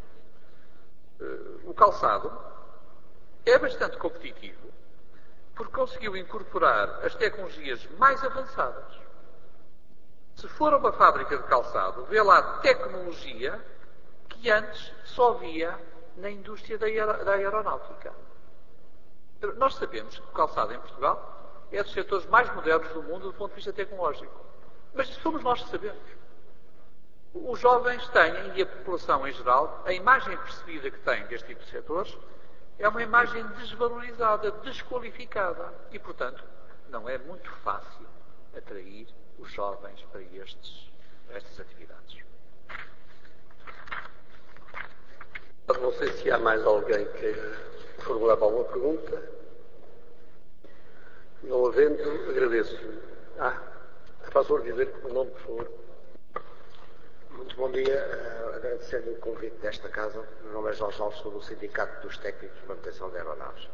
o calçado é bastante competitivo porque conseguiu incorporar as tecnologias mais avançadas. Se for a uma fábrica de calçado, vê lá tecnologia que antes só via na indústria da aeronáutica. Nós sabemos que o calçado em Portugal é dos setores mais modernos do mundo do ponto de vista tecnológico. Mas somos nós que sabemos. Os jovens têm, e a população em geral, a imagem percebida que tem deste tipo de setores é uma imagem desvalorizada, desqualificada. E, portanto, não é muito fácil atrair os jovens para estas atividades. Não sei se há mais alguém que formular alguma pergunta. Não havendo, agradeço. Faz favor dizer o nome, por favor. Muito bom dia. Agradecendo o convite desta casa. Meu nome é Jorge Alves, sou do Sindicato dos Técnicos de Manutenção de Aeronaves.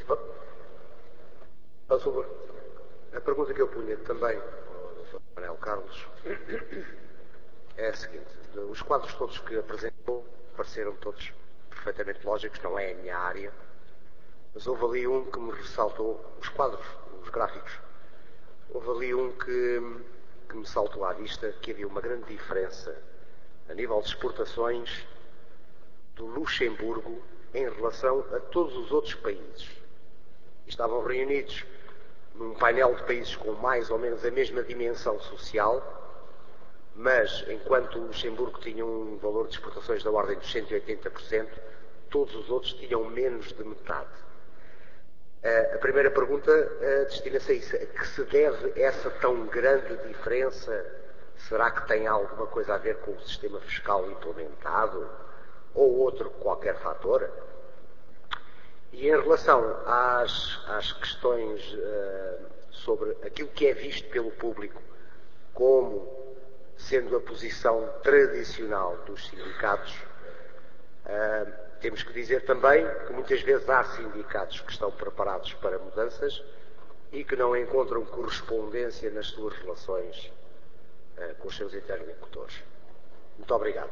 Faz favor. A pergunta que eu punha também ao Dr. Manuel Carlos é a seguinte. Os quadros todos que apresentou pareceram todos perfeitamente lógicos, não é a minha área, mas houve ali um que me ressaltou, os quadros, os gráficos, houve ali um que me saltou à vista, que havia uma grande diferença a nível de exportações do Luxemburgo em relação a todos os outros países. Estavam reunidos num painel de países com mais ou menos a mesma dimensão social, mas enquanto o Luxemburgo tinha um valor de exportações da ordem dos 180%, todos os outros tinham menos de metade. A primeira pergunta destina-se a isso. A que se deve essa tão grande diferença? Será que tem alguma coisa a ver com o sistema fiscal implementado? Ou outro qualquer fator? E em relação às questões sobre aquilo que é visto pelo público como sendo a posição tradicional dos sindicatos, temos que dizer também que muitas vezes há sindicatos que estão preparados para mudanças e que não encontram correspondência nas suas relações com os seus interlocutores. Muito obrigado.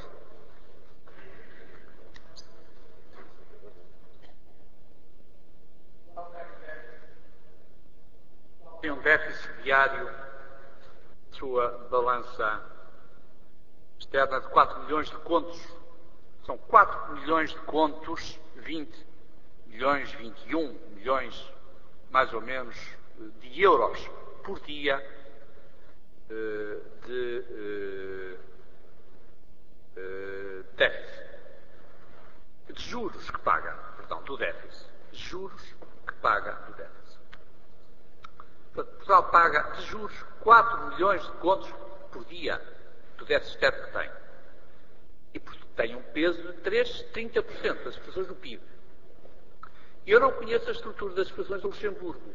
Tem um déficit diário, sua balança externa de 4 milhões de contos. São 4 milhões de contos, 20 milhões, 21 milhões, mais ou menos, de euros por dia de déficit. De juros que paga, perdão, do déficit. Juros que paga do déficit. Portugal paga de juros 4 milhões de contos por dia do déficit externo que tem. E tem um peso de 30% das expressões do PIB. Eu não conheço a estrutura das expressões do Luxemburgo.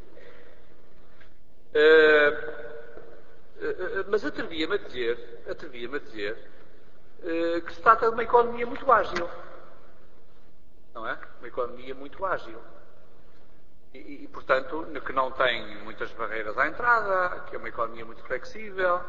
Mas atrevi-me a dizer que se trata de uma economia muito ágil. Não é? Uma economia muito ágil. E, portanto, que não tem muitas barreiras à entrada, que é uma economia muito flexível,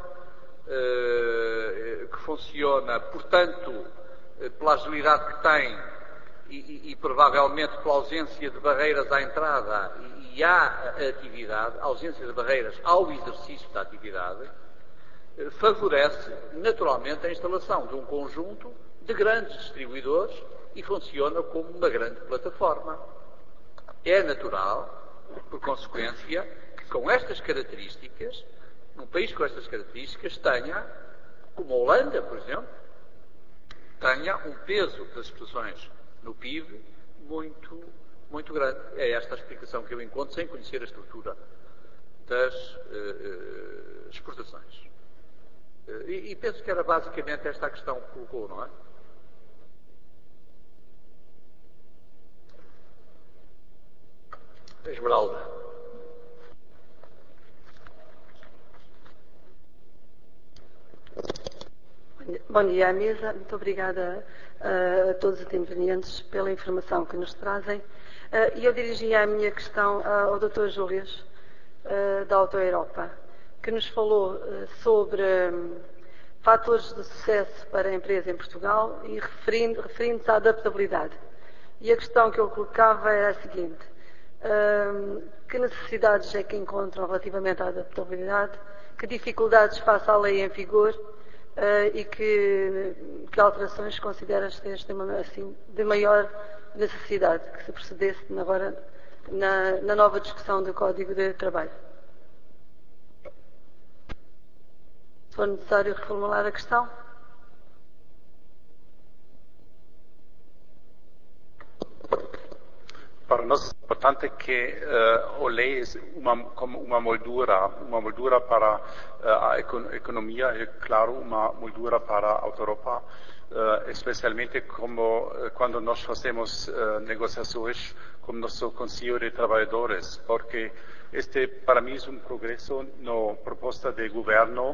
que funciona, portanto, pela agilidade que tem e provavelmente pela ausência de barreiras à entrada e à atividade, a ausência de barreiras ao exercício da atividade, favorece naturalmente a instalação de um conjunto de grandes distribuidores e funciona como uma grande plataforma. É natural, por consequência, que com estas características, num país com estas características, tenha, como a Holanda, por exemplo, tenha um peso das exportações no PIB muito grande. É esta a explicação que eu encontro, sem conhecer a estrutura das exportações. E penso que era basicamente esta a questão que colocou, não é? Esmeralda. Bom dia à mesa. Muito obrigada a todos os intervenientes pela informação que nos trazem. E eu dirigia a minha questão ao Dr. Júlio, da Auto Europa, que nos falou sobre fatores de sucesso para a empresa em Portugal e referindo-se à adaptabilidade. E a questão que eu colocava era a seguinte: que necessidades é que encontram relativamente à adaptabilidade? Que dificuldades face à lei em vigor? E que alterações consideras assim, de maior necessidade que se procedesse agora na nova discussão do Código de Trabalho? Se for necessário reformular a questão. Para nós é importante que a lei é como uma moldura para a economia e, claro, uma moldura para a Auto Europa, especialmente quando nós fazemos negociações com nosso Conselho de Trabalhadores, porque este, para mim, é progresso na proposta de governo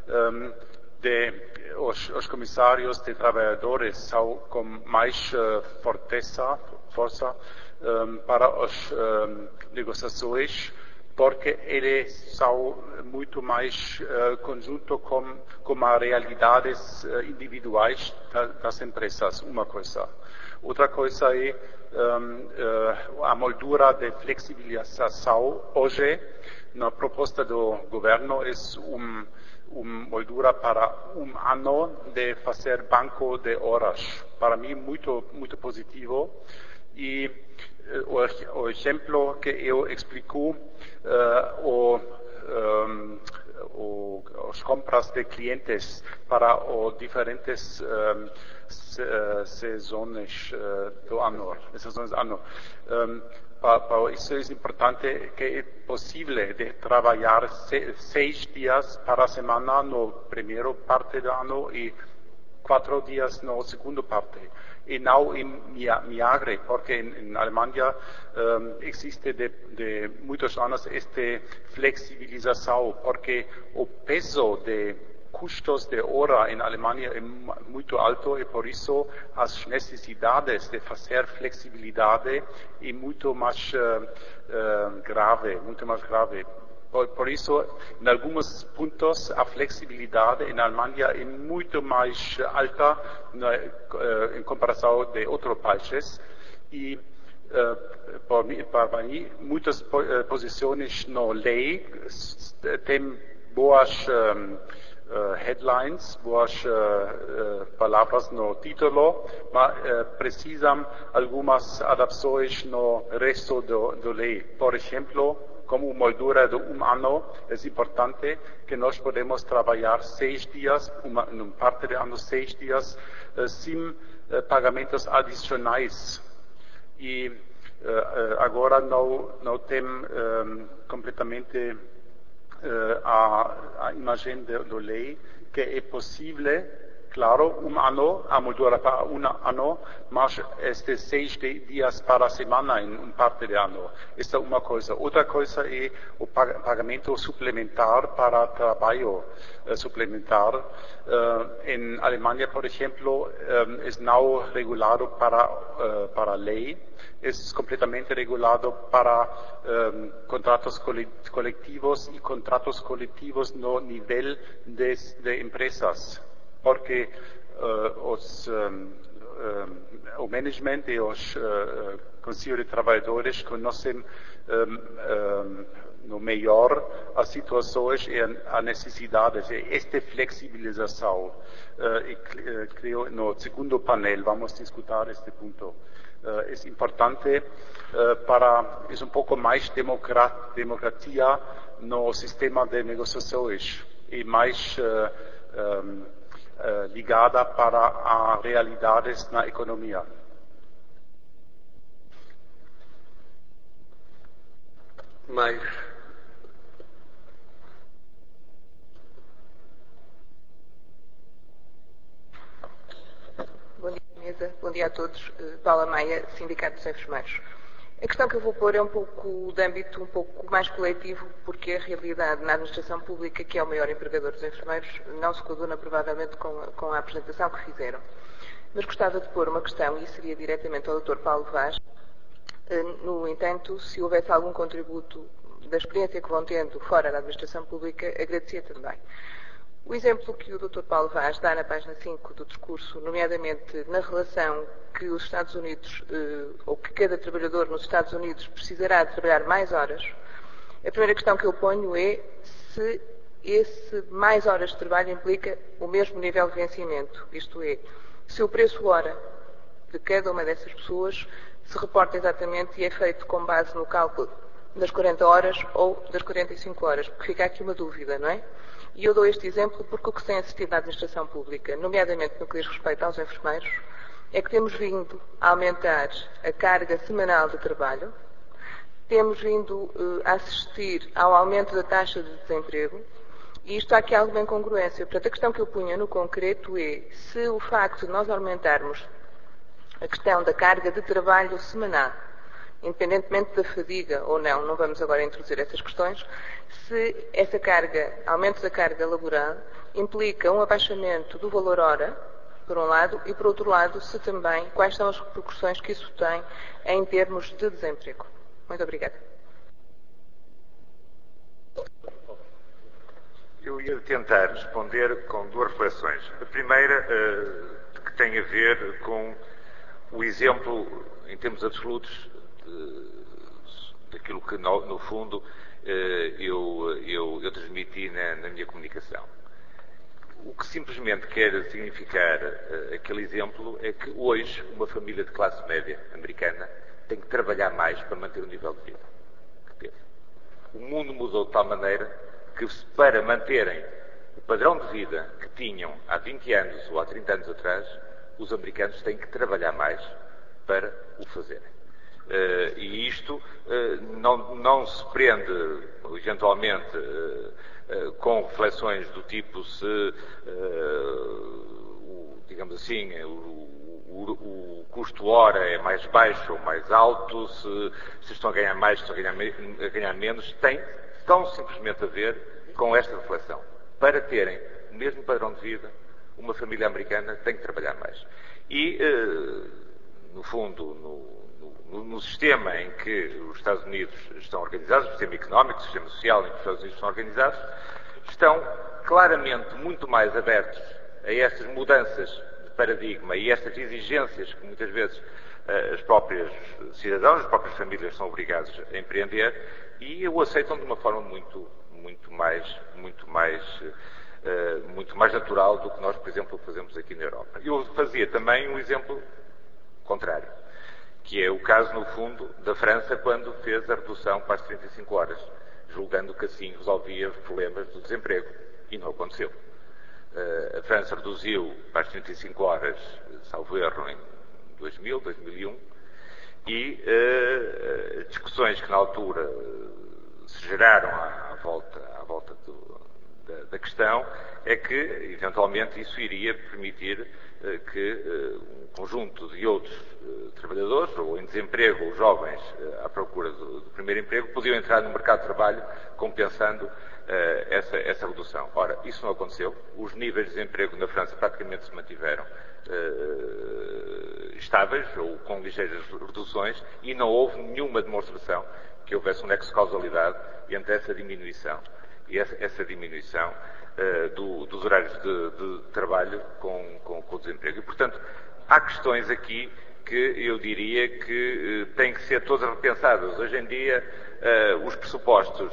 os comissários de trabalhadores são com mais força para as negociações, porque eles são muito mais conjunto com as realidades individuais das empresas, uma coisa. Outra coisa é a moldura de flexibilização. Hoje, na proposta do governo, é uma moldura para ano de fazer banco de horas. Para mim, muito positivo. E o exemplo que eu explico, as compras de clientes para os diferentes sessões do ano. Para isso é importante que é possível de trabalhar 6 dias para semana no primeiro parte do ano e 4 dias na segunda parte. E não em milagre, porque na Alemanha existe de muitos anos esta flexibilização, porque o peso de custos de hora em Alemanha é muito alto e por isso as necessidades de fazer flexibilidade é muito mais grave. Por isso, em alguns pontos, a flexibilidade em Alemanha é muito mais alta em comparação de outros países. E, para mim, muitas posições na lei têm boas headlines, boas palavras no título, mas precisam algumas adaptações no resto da lei. Por exemplo, como moldura de ano, é importante que nós podemos trabalhar 6 dias, uma parte do ano 6 dias, sem pagamentos adicionais. E agora não tem completamente a imagem da lei que é possível, claro, ano, a moldura para ano, mas estes 6 dias para a semana em uma parte do ano. Esta é uma coisa. Outra coisa é o pagamento suplementar para trabalho suplementar. Em Alemanha, por exemplo, é não regulado para a lei, é completamente regulado para contratos coletivos e contratos coletivos no nível de empresas. Porque o management e os conselhos de trabalhadores conhecem no melhor as situações e as necessidades. E esta flexibilização, creio, no segundo painel vamos discutir este ponto. É importante é um pouco mais democracia no sistema de negociações e mais ligada para a realidades na economia. Mais. Bom dia, mesa. Bom dia a todos. Paula Maia, Sindicato dos Enfermeiros. A questão que eu vou pôr é um pouco de âmbito um pouco mais coletivo, porque a realidade na administração pública, que é o maior empregador dos enfermeiros, não se coaduna provavelmente com a apresentação que fizeram. Mas gostava de pôr uma questão, e seria diretamente ao Dr. Paulo Vaz. No entanto, se houvesse algum contributo da experiência que vão tendo fora da administração pública, agradecia também. O exemplo que o Dr. Paulo Vaz dá na página 5 do discurso, nomeadamente na relação que os Estados Unidos, ou que cada trabalhador nos Estados Unidos precisará de trabalhar mais horas, a primeira questão que eu ponho é se esse mais horas de trabalho implica o mesmo nível de vencimento, isto é, se o preço hora de cada uma dessas pessoas se reporta exatamente e é feito com base no cálculo das 40 horas ou das 45 horas, porque fica aqui uma dúvida, não é? E eu dou este exemplo porque o que se tem assistido na administração pública, nomeadamente no que diz respeito aos enfermeiros, é que temos vindo a aumentar a carga semanal de trabalho, temos vindo a assistir ao aumento da taxa de desemprego, e isto há aqui alguma incongruência. Portanto, a questão que eu punha no concreto é se o facto de nós aumentarmos a questão da carga de trabalho semanal, independentemente da fadiga ou não vamos agora introduzir essas questões, se essa carga, aumento da carga laboral, implica um abaixamento do valor hora, por um lado, e por outro lado, se também, quais são as repercussões que isso tem em termos de desemprego. Muito obrigada. Eu ia tentar responder com duas reflexões. A primeira, que tem a ver com o exemplo, em termos absolutos, daquilo que, no fundo, eu transmiti na minha comunicação. O que simplesmente quer significar aquele exemplo é que hoje uma família de classe média americana tem que trabalhar mais para manter o nível de vida que teve. O mundo mudou de tal maneira que, para manterem o padrão de vida que tinham há 20 anos ou há 30 anos atrás, os americanos têm que trabalhar mais para o fazerem. E isto não se prende, eventualmente, com reflexões do tipo se, digamos assim, o custo hora é mais baixo ou mais alto, se estão a ganhar mais, se estão a ganhar menos, tem tão simplesmente a ver com esta reflexão. Para terem o mesmo padrão de vida, uma família americana tem que trabalhar mais. E, no fundo, no sistema em que os Estados Unidos estão organizados, o sistema económico, o sistema social em que os Estados Unidos estão organizados, estão claramente muito mais abertos a estas mudanças de paradigma e estas exigências que muitas vezes as próprias cidadãos, as próprias famílias são obrigados a empreender e o aceitam de uma forma muito mais natural do que nós, por exemplo, fazemos aqui na Europa. Eu fazia também um exemplo contrário, que é o caso, no fundo, da França quando fez a redução para as 35 horas, julgando que assim resolvia os problemas do desemprego. E não aconteceu. A França reduziu para as 35 horas, salvo erro, em 2000, 2001, e discussões que na altura se geraram à volta da questão é que, eventualmente, isso iria permitir que um conjunto de outros trabalhadores, ou em desemprego, ou jovens à procura do primeiro emprego, podiam entrar no mercado de trabalho compensando essa redução. Ora, isso não aconteceu. Os níveis de desemprego na França praticamente se mantiveram estáveis ou com ligeiras reduções e não houve nenhuma demonstração que houvesse um nexo de causalidade entre essa diminuição e essa diminuição dos horários de trabalho com o desemprego. E, portanto, há questões aqui que eu diria que têm que ser todas repensadas. Hoje em dia, os pressupostos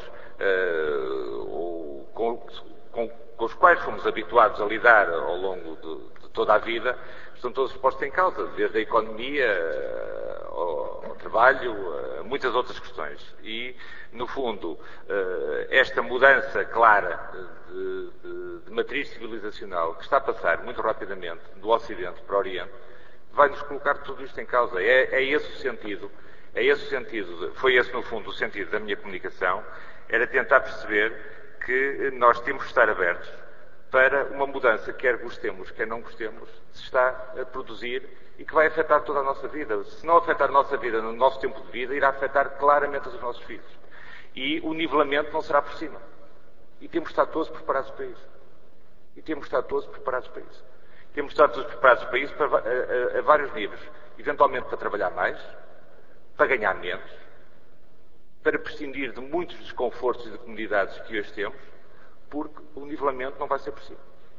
com os quais fomos habituados a lidar ao longo de toda a vida, estão todas postas em causa, desde a economia ao trabalho, a muitas outras questões. E, no fundo, esta mudança clara de matriz civilizacional que está a passar muito rapidamente do Ocidente para o Oriente, vai-nos colocar tudo isto em causa. É esse o sentido. Foi esse, no fundo, o sentido da minha comunicação, era tentar perceber que nós temos de estar abertos para uma mudança, quer gostemos, quer não gostemos, se está a produzir e que vai afetar toda a nossa vida. Se não afetar a nossa vida no nosso tempo de vida, irá afetar claramente os nossos filhos. E o nivelamento não será por cima. E temos de estar todos preparados para isso. Temos de estar todos preparados para isso a vários níveis. Eventualmente para trabalhar mais, para ganhar menos, para prescindir de muitos desconfortos e de comodidades que hoje temos, porque o nivelamento não vai ser possível.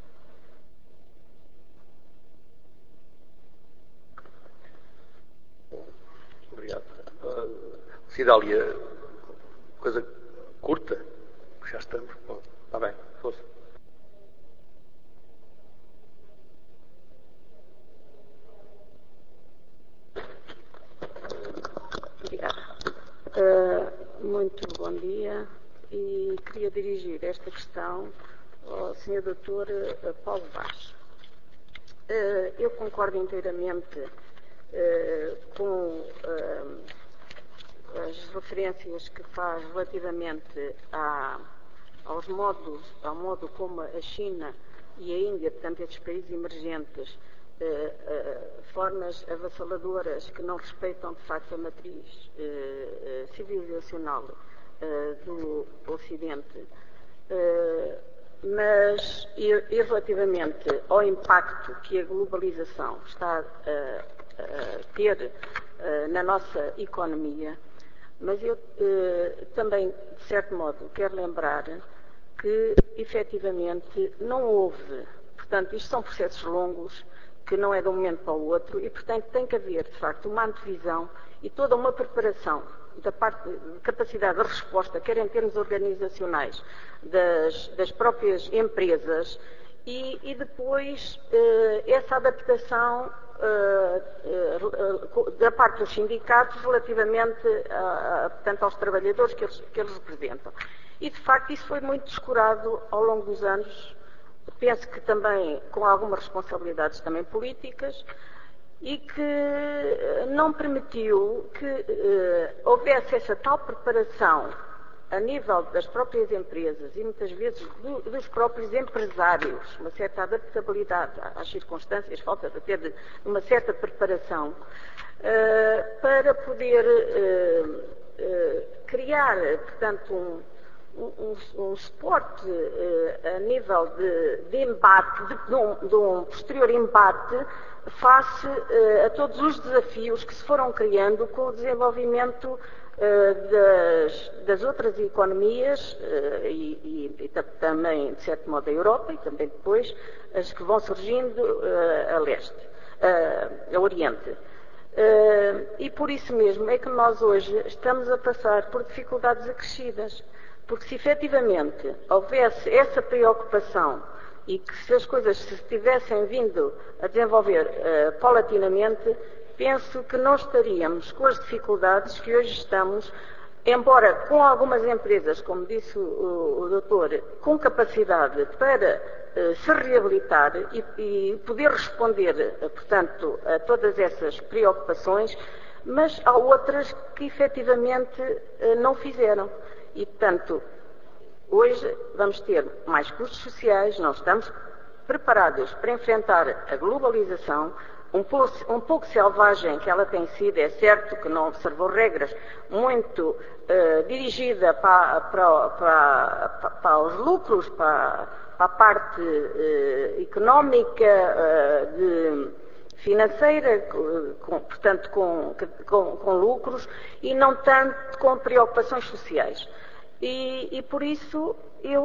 Obrigado. Cidália, coisa curta, já estamos. Bom, está bem, força. Obrigada. Muito bom dia e queria dirigir esta questão ao Sr. Dr. Paulo Vaz. Eu concordo inteiramente com as referências que faz relativamente ao modo como a China e a Índia, portanto, estes países emergentes, formas avassaladoras que não respeitam de facto a matriz civilizacional do Ocidente, mas e relativamente ao impacto que a globalização está a ter na nossa economia, mas eu também, de certo modo, quero lembrar que efetivamente não houve, portanto, isto são processos longos, que não é de um momento para o outro, e, portanto, tem que haver, de facto, uma antevisão e toda uma preparação da parte de capacidade de resposta, quer em termos organizacionais das próprias empresas, e depois essa adaptação da parte dos sindicatos relativamente portanto, aos trabalhadores que eles representam. E, de facto, isso foi muito descurado ao longo dos anos, penso que também com algumas responsabilidades também políticas, e que não permitiu que houvesse essa tal preparação a nível das próprias empresas e muitas vezes dos próprios empresários, uma certa adaptabilidade às circunstâncias, falta de ter uma certa preparação para poder criar, portanto, um suporte a nível de embate, de um posterior embate face a todos os desafios que se foram criando com o desenvolvimento das outras economias e também, de certo modo, a Europa e também depois as que vão surgindo a leste, a Oriente. E por isso mesmo é que nós hoje estamos a passar por dificuldades acrescidas, porque se efetivamente houvesse essa preocupação e que se as coisas se tivessem vindo a desenvolver paulatinamente, penso que não estaríamos com as dificuldades que hoje estamos, embora com algumas empresas, como disse o doutor, com capacidade para se reabilitar e poder responder, portanto, a todas essas preocupações, mas há outras que efetivamente não fizeram. E, portanto, hoje vamos ter mais custos sociais, não estamos preparados para enfrentar a globalização, um pouco selvagem que ela tem sido, é certo que não observou regras, muito dirigida para os lucros, para a parte económica, financeira, portanto com lucros, e não tanto com preocupações sociais. E por isso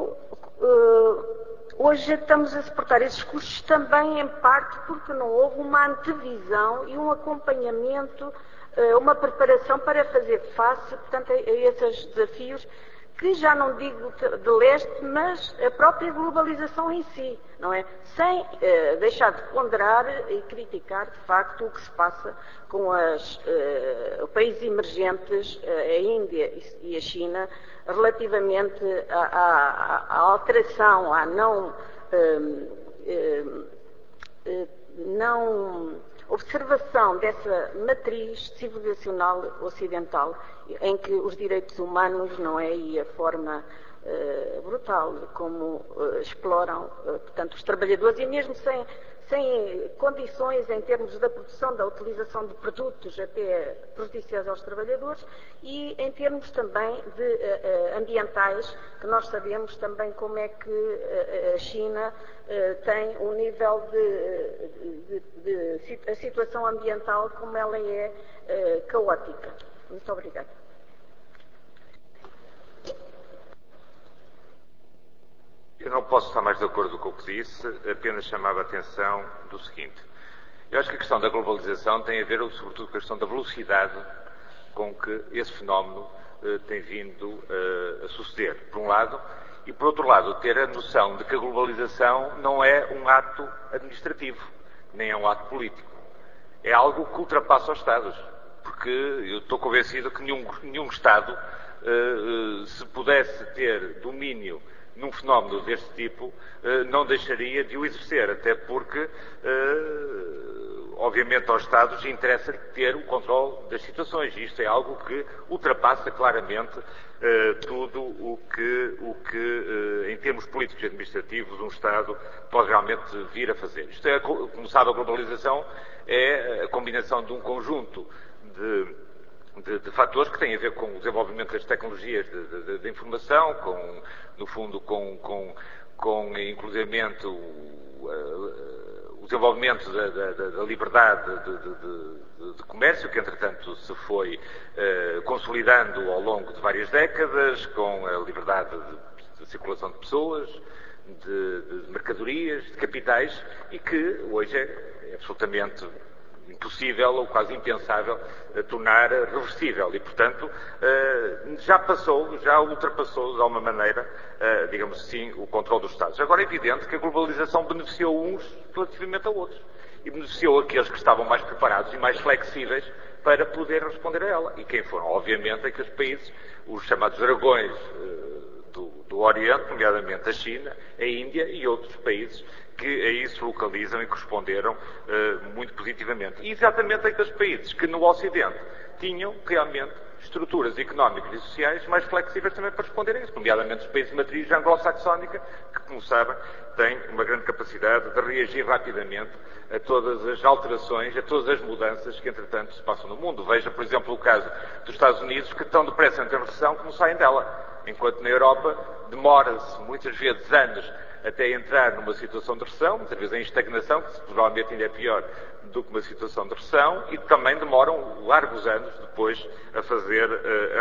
hoje estamos a suportar esses custos também em parte porque não houve uma antevisão e um acompanhamento, uma preparação para fazer face, portanto, a esses desafios que já não digo de leste, mas a própria globalização em si, não é? Sem deixar de ponderar e criticar, de facto, o que se passa com os países emergentes, a Índia e a China, relativamente à alteração, à não observação dessa matriz civilizacional ocidental, em que os direitos humanos, não é, e a forma brutal como exploram, portanto, os trabalhadores, e mesmo sem condições em termos da produção, da utilização de produtos até prejudiciais aos trabalhadores, e em termos também de ambientais, que nós sabemos também como é que a China tem um nível a situação ambiental, como ela é caótica. Muito obrigada. Eu não posso estar mais de acordo com o que disse, apenas chamava a atenção do seguinte. Eu acho que a questão da globalização tem a ver, sobretudo, com a questão da velocidade com que esse fenómeno tem vindo a suceder, por um lado, e, por outro lado, ter a noção de que a globalização não é um ato administrativo, nem é um ato político. É algo que ultrapassa os Estados, porque eu estou convencido que nenhum Estado, se pudesse ter domínio num fenómeno deste tipo, não deixaria de o exercer, até porque, obviamente, aos Estados interessa ter o controle das situações. E isto é algo que ultrapassa claramente tudo o que, em termos políticos e administrativos, um Estado pode realmente vir a fazer. Isto é, como sabe, a globalização é a combinação de um conjunto de fatores que têm a ver com o desenvolvimento das tecnologias de informação, no fundo, com inclusivamente o desenvolvimento da liberdade de comércio, que entretanto se foi consolidando ao longo de várias décadas, com a liberdade de circulação de pessoas, de mercadorias, de capitais, e que hoje é absolutamente impossível ou quase impensável tornar reversível. E, portanto, já ultrapassou, de alguma maneira, digamos assim, o controle dos Estados. Agora é evidente que a globalização beneficiou uns relativamente a outros. E beneficiou aqueles que estavam mais preparados e mais flexíveis para poder responder a ela. E quem foram, obviamente, aqueles países, os chamados dragões do Oriente, nomeadamente a China, a Índia e outros países que aí se localizam e que responderam muito positivamente. E exatamente aqueles países que no Ocidente tinham realmente estruturas económicas e sociais mais flexíveis também para responder a isso, nomeadamente os países de matriz anglo-saxónica, que, como sabem, têm uma grande capacidade de reagir rapidamente a todas as alterações, a todas as mudanças que, entretanto, se passam no mundo. Veja, por exemplo, o caso dos Estados Unidos, que tão depressa entram em recessão como saem dela, enquanto na Europa demora-se muitas vezes anos até entrar numa situação de recessão, muitas vezes em estagnação, que provavelmente ainda é pior do que uma situação de recessão, e também demoram largos anos depois a fazer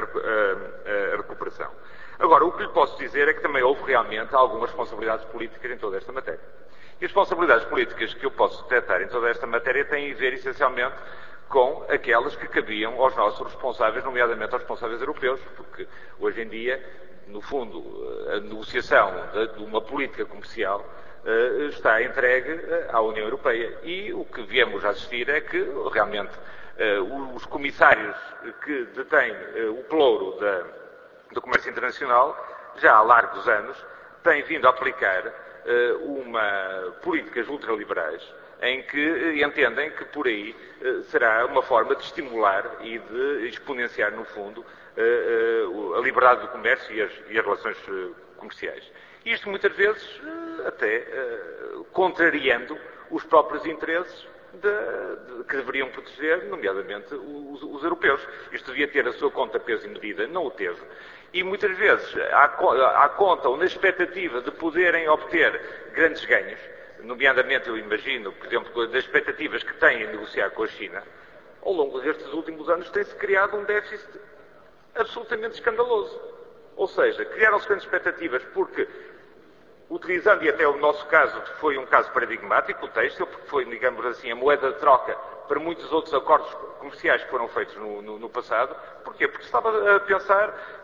a recuperação. Agora, o que lhe posso dizer é que também houve realmente algumas responsabilidades políticas em toda esta matéria. E as responsabilidades políticas que eu posso detectar em toda esta matéria têm a ver, essencialmente, com aquelas que cabiam aos nossos responsáveis, nomeadamente aos responsáveis europeus, porque hoje em dia, no fundo, a negociação de uma política comercial está entregue à União Europeia. E o que viemos a assistir é que, realmente, os comissários que detêm o pelouro do comércio internacional, já há largos anos, têm vindo a aplicar políticas ultraliberais em que entendem que por aí será uma forma de estimular e de exponenciar, no fundo, a liberdade do comércio e as relações comerciais. Isto muitas vezes até contrariando os próprios interesses que deveriam proteger, nomeadamente os europeus. Isto devia ter a sua conta, peso e medida, não o teve. E muitas vezes, à conta ou na expectativa de poderem obter grandes ganhos, nomeadamente, eu imagino, por exemplo, das expectativas que têm em negociar com a China, ao longo destes últimos anos tem-se criado um déficit absolutamente escandaloso. Ou seja, criaram-se grandes expectativas porque, utilizando, e até o nosso caso foi um caso paradigmático, o têxtil, porque foi, digamos assim, a moeda de troca para muitos outros acordos comerciais que foram feitos no passado. Porquê? Porque estava a pensar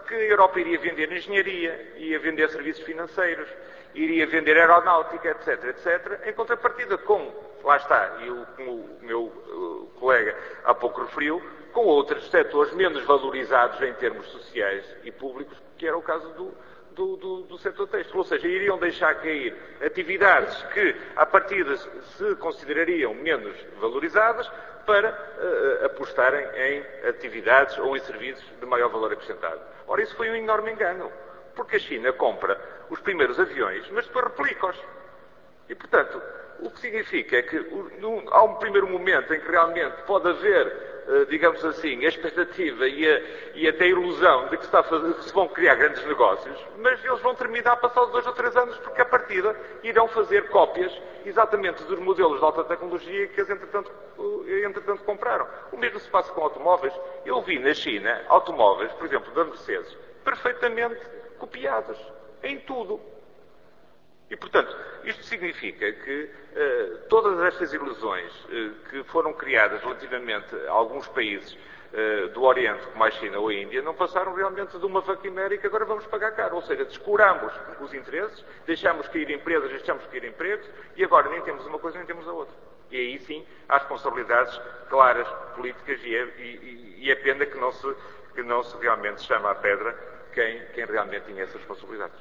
que a Europa iria vender engenharia, ia vender serviços financeiros, iria vender aeronáutica, etc., etc., em contrapartida com, lá está, e como o meu colega há pouco referiu, com outros setores menos valorizados em termos sociais e públicos, que era o caso do setor têxtil. Ou seja, iriam deixar cair atividades que, à partida, se considerariam menos valorizadas para apostarem em atividades ou em serviços de maior valor acrescentado. Ora, isso foi um enorme engano, porque a China compra os primeiros aviões, mas depois replica-os. E, portanto, o que significa é que há um primeiro momento em que realmente pode haver, digamos assim, a expectativa e até a ilusão de que se vão criar grandes negócios, mas eles vão terminar passados 2 ou 3 anos, porque à partida irão fazer cópias exatamente dos modelos de alta tecnologia que eles entretanto compraram. O mesmo se passa com automóveis. Eu vi na China automóveis, por exemplo, da Mercedes, perfeitamente copiados em tudo. E, portanto, isto significa que todas estas ilusões que foram criadas relativamente a alguns países do Oriente, como a China ou a Índia, não passaram realmente de uma faquimera e que agora vamos pagar caro. Ou seja, descuramos os interesses, deixamos cair empresas, deixamos cair empregos e agora nem temos uma coisa nem temos a outra. E aí sim há responsabilidades claras, políticas e é pena que não se realmente chama à pedra quem realmente tinha essas responsabilidades.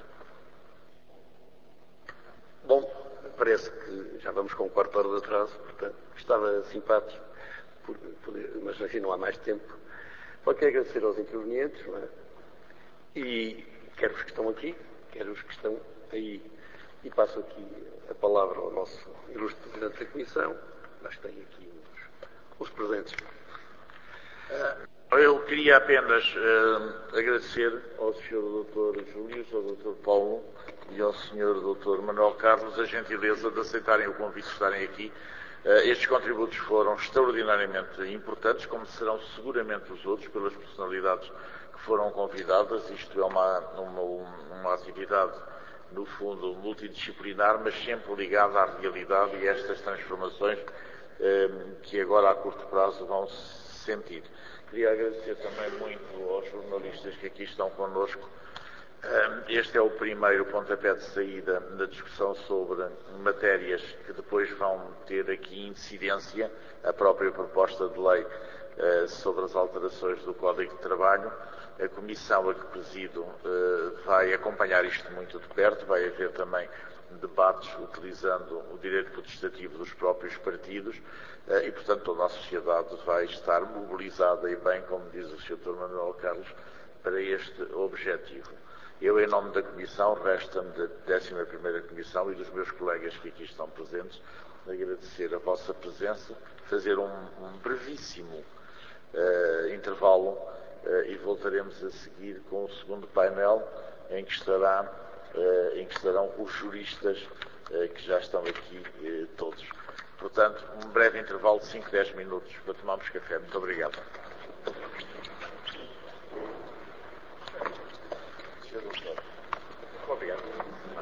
Bom, parece que já vamos com um quarto de hora de atraso, portanto, estava simpático, mas enfim, não há mais tempo. Só quero agradecer aos intervenientes, não é? E quer os que estão aqui, quer os que estão aí. E passo aqui a palavra ao nosso ilustre Presidente da Comissão, mas tem aqui os presentes. Eu queria apenas agradecer ao Sr. Dr. Júlio, ao Dr. Paulo e ao Sr. Dr. Manuel Carlos a gentileza de aceitarem o convite de estarem aqui. Estes contributos foram extraordinariamente importantes, como serão seguramente os outros, pelas personalidades que foram convidadas. Isto é uma atividade, no fundo, multidisciplinar, mas sempre ligada à realidade e a estas transformações que agora, a curto prazo, vão se sentir. Queria agradecer também muito aos jornalistas que aqui estão connosco. Este é o primeiro pontapé de saída da discussão sobre matérias que depois vão ter aqui incidência, a própria proposta de lei sobre as alterações do Código de Trabalho. A Comissão a que presido vai acompanhar isto muito de perto, vai haver também debates utilizando o direito protestativo dos próprios partidos e, portanto, toda a sociedade vai estar mobilizada e bem, como diz o Sr. Dr. Manuel Carlos, para este objetivo. Eu, em nome da Comissão, resta-me da 11ª Comissão e dos meus colegas que aqui estão presentes, agradecer a vossa presença, fazer um brevíssimo intervalo e voltaremos a seguir com o segundo painel em que estarão os juristas que já estão aqui todos. Portanto, um breve intervalo de 5, 10 minutos para tomarmos café. Muito obrigado. Obrigado.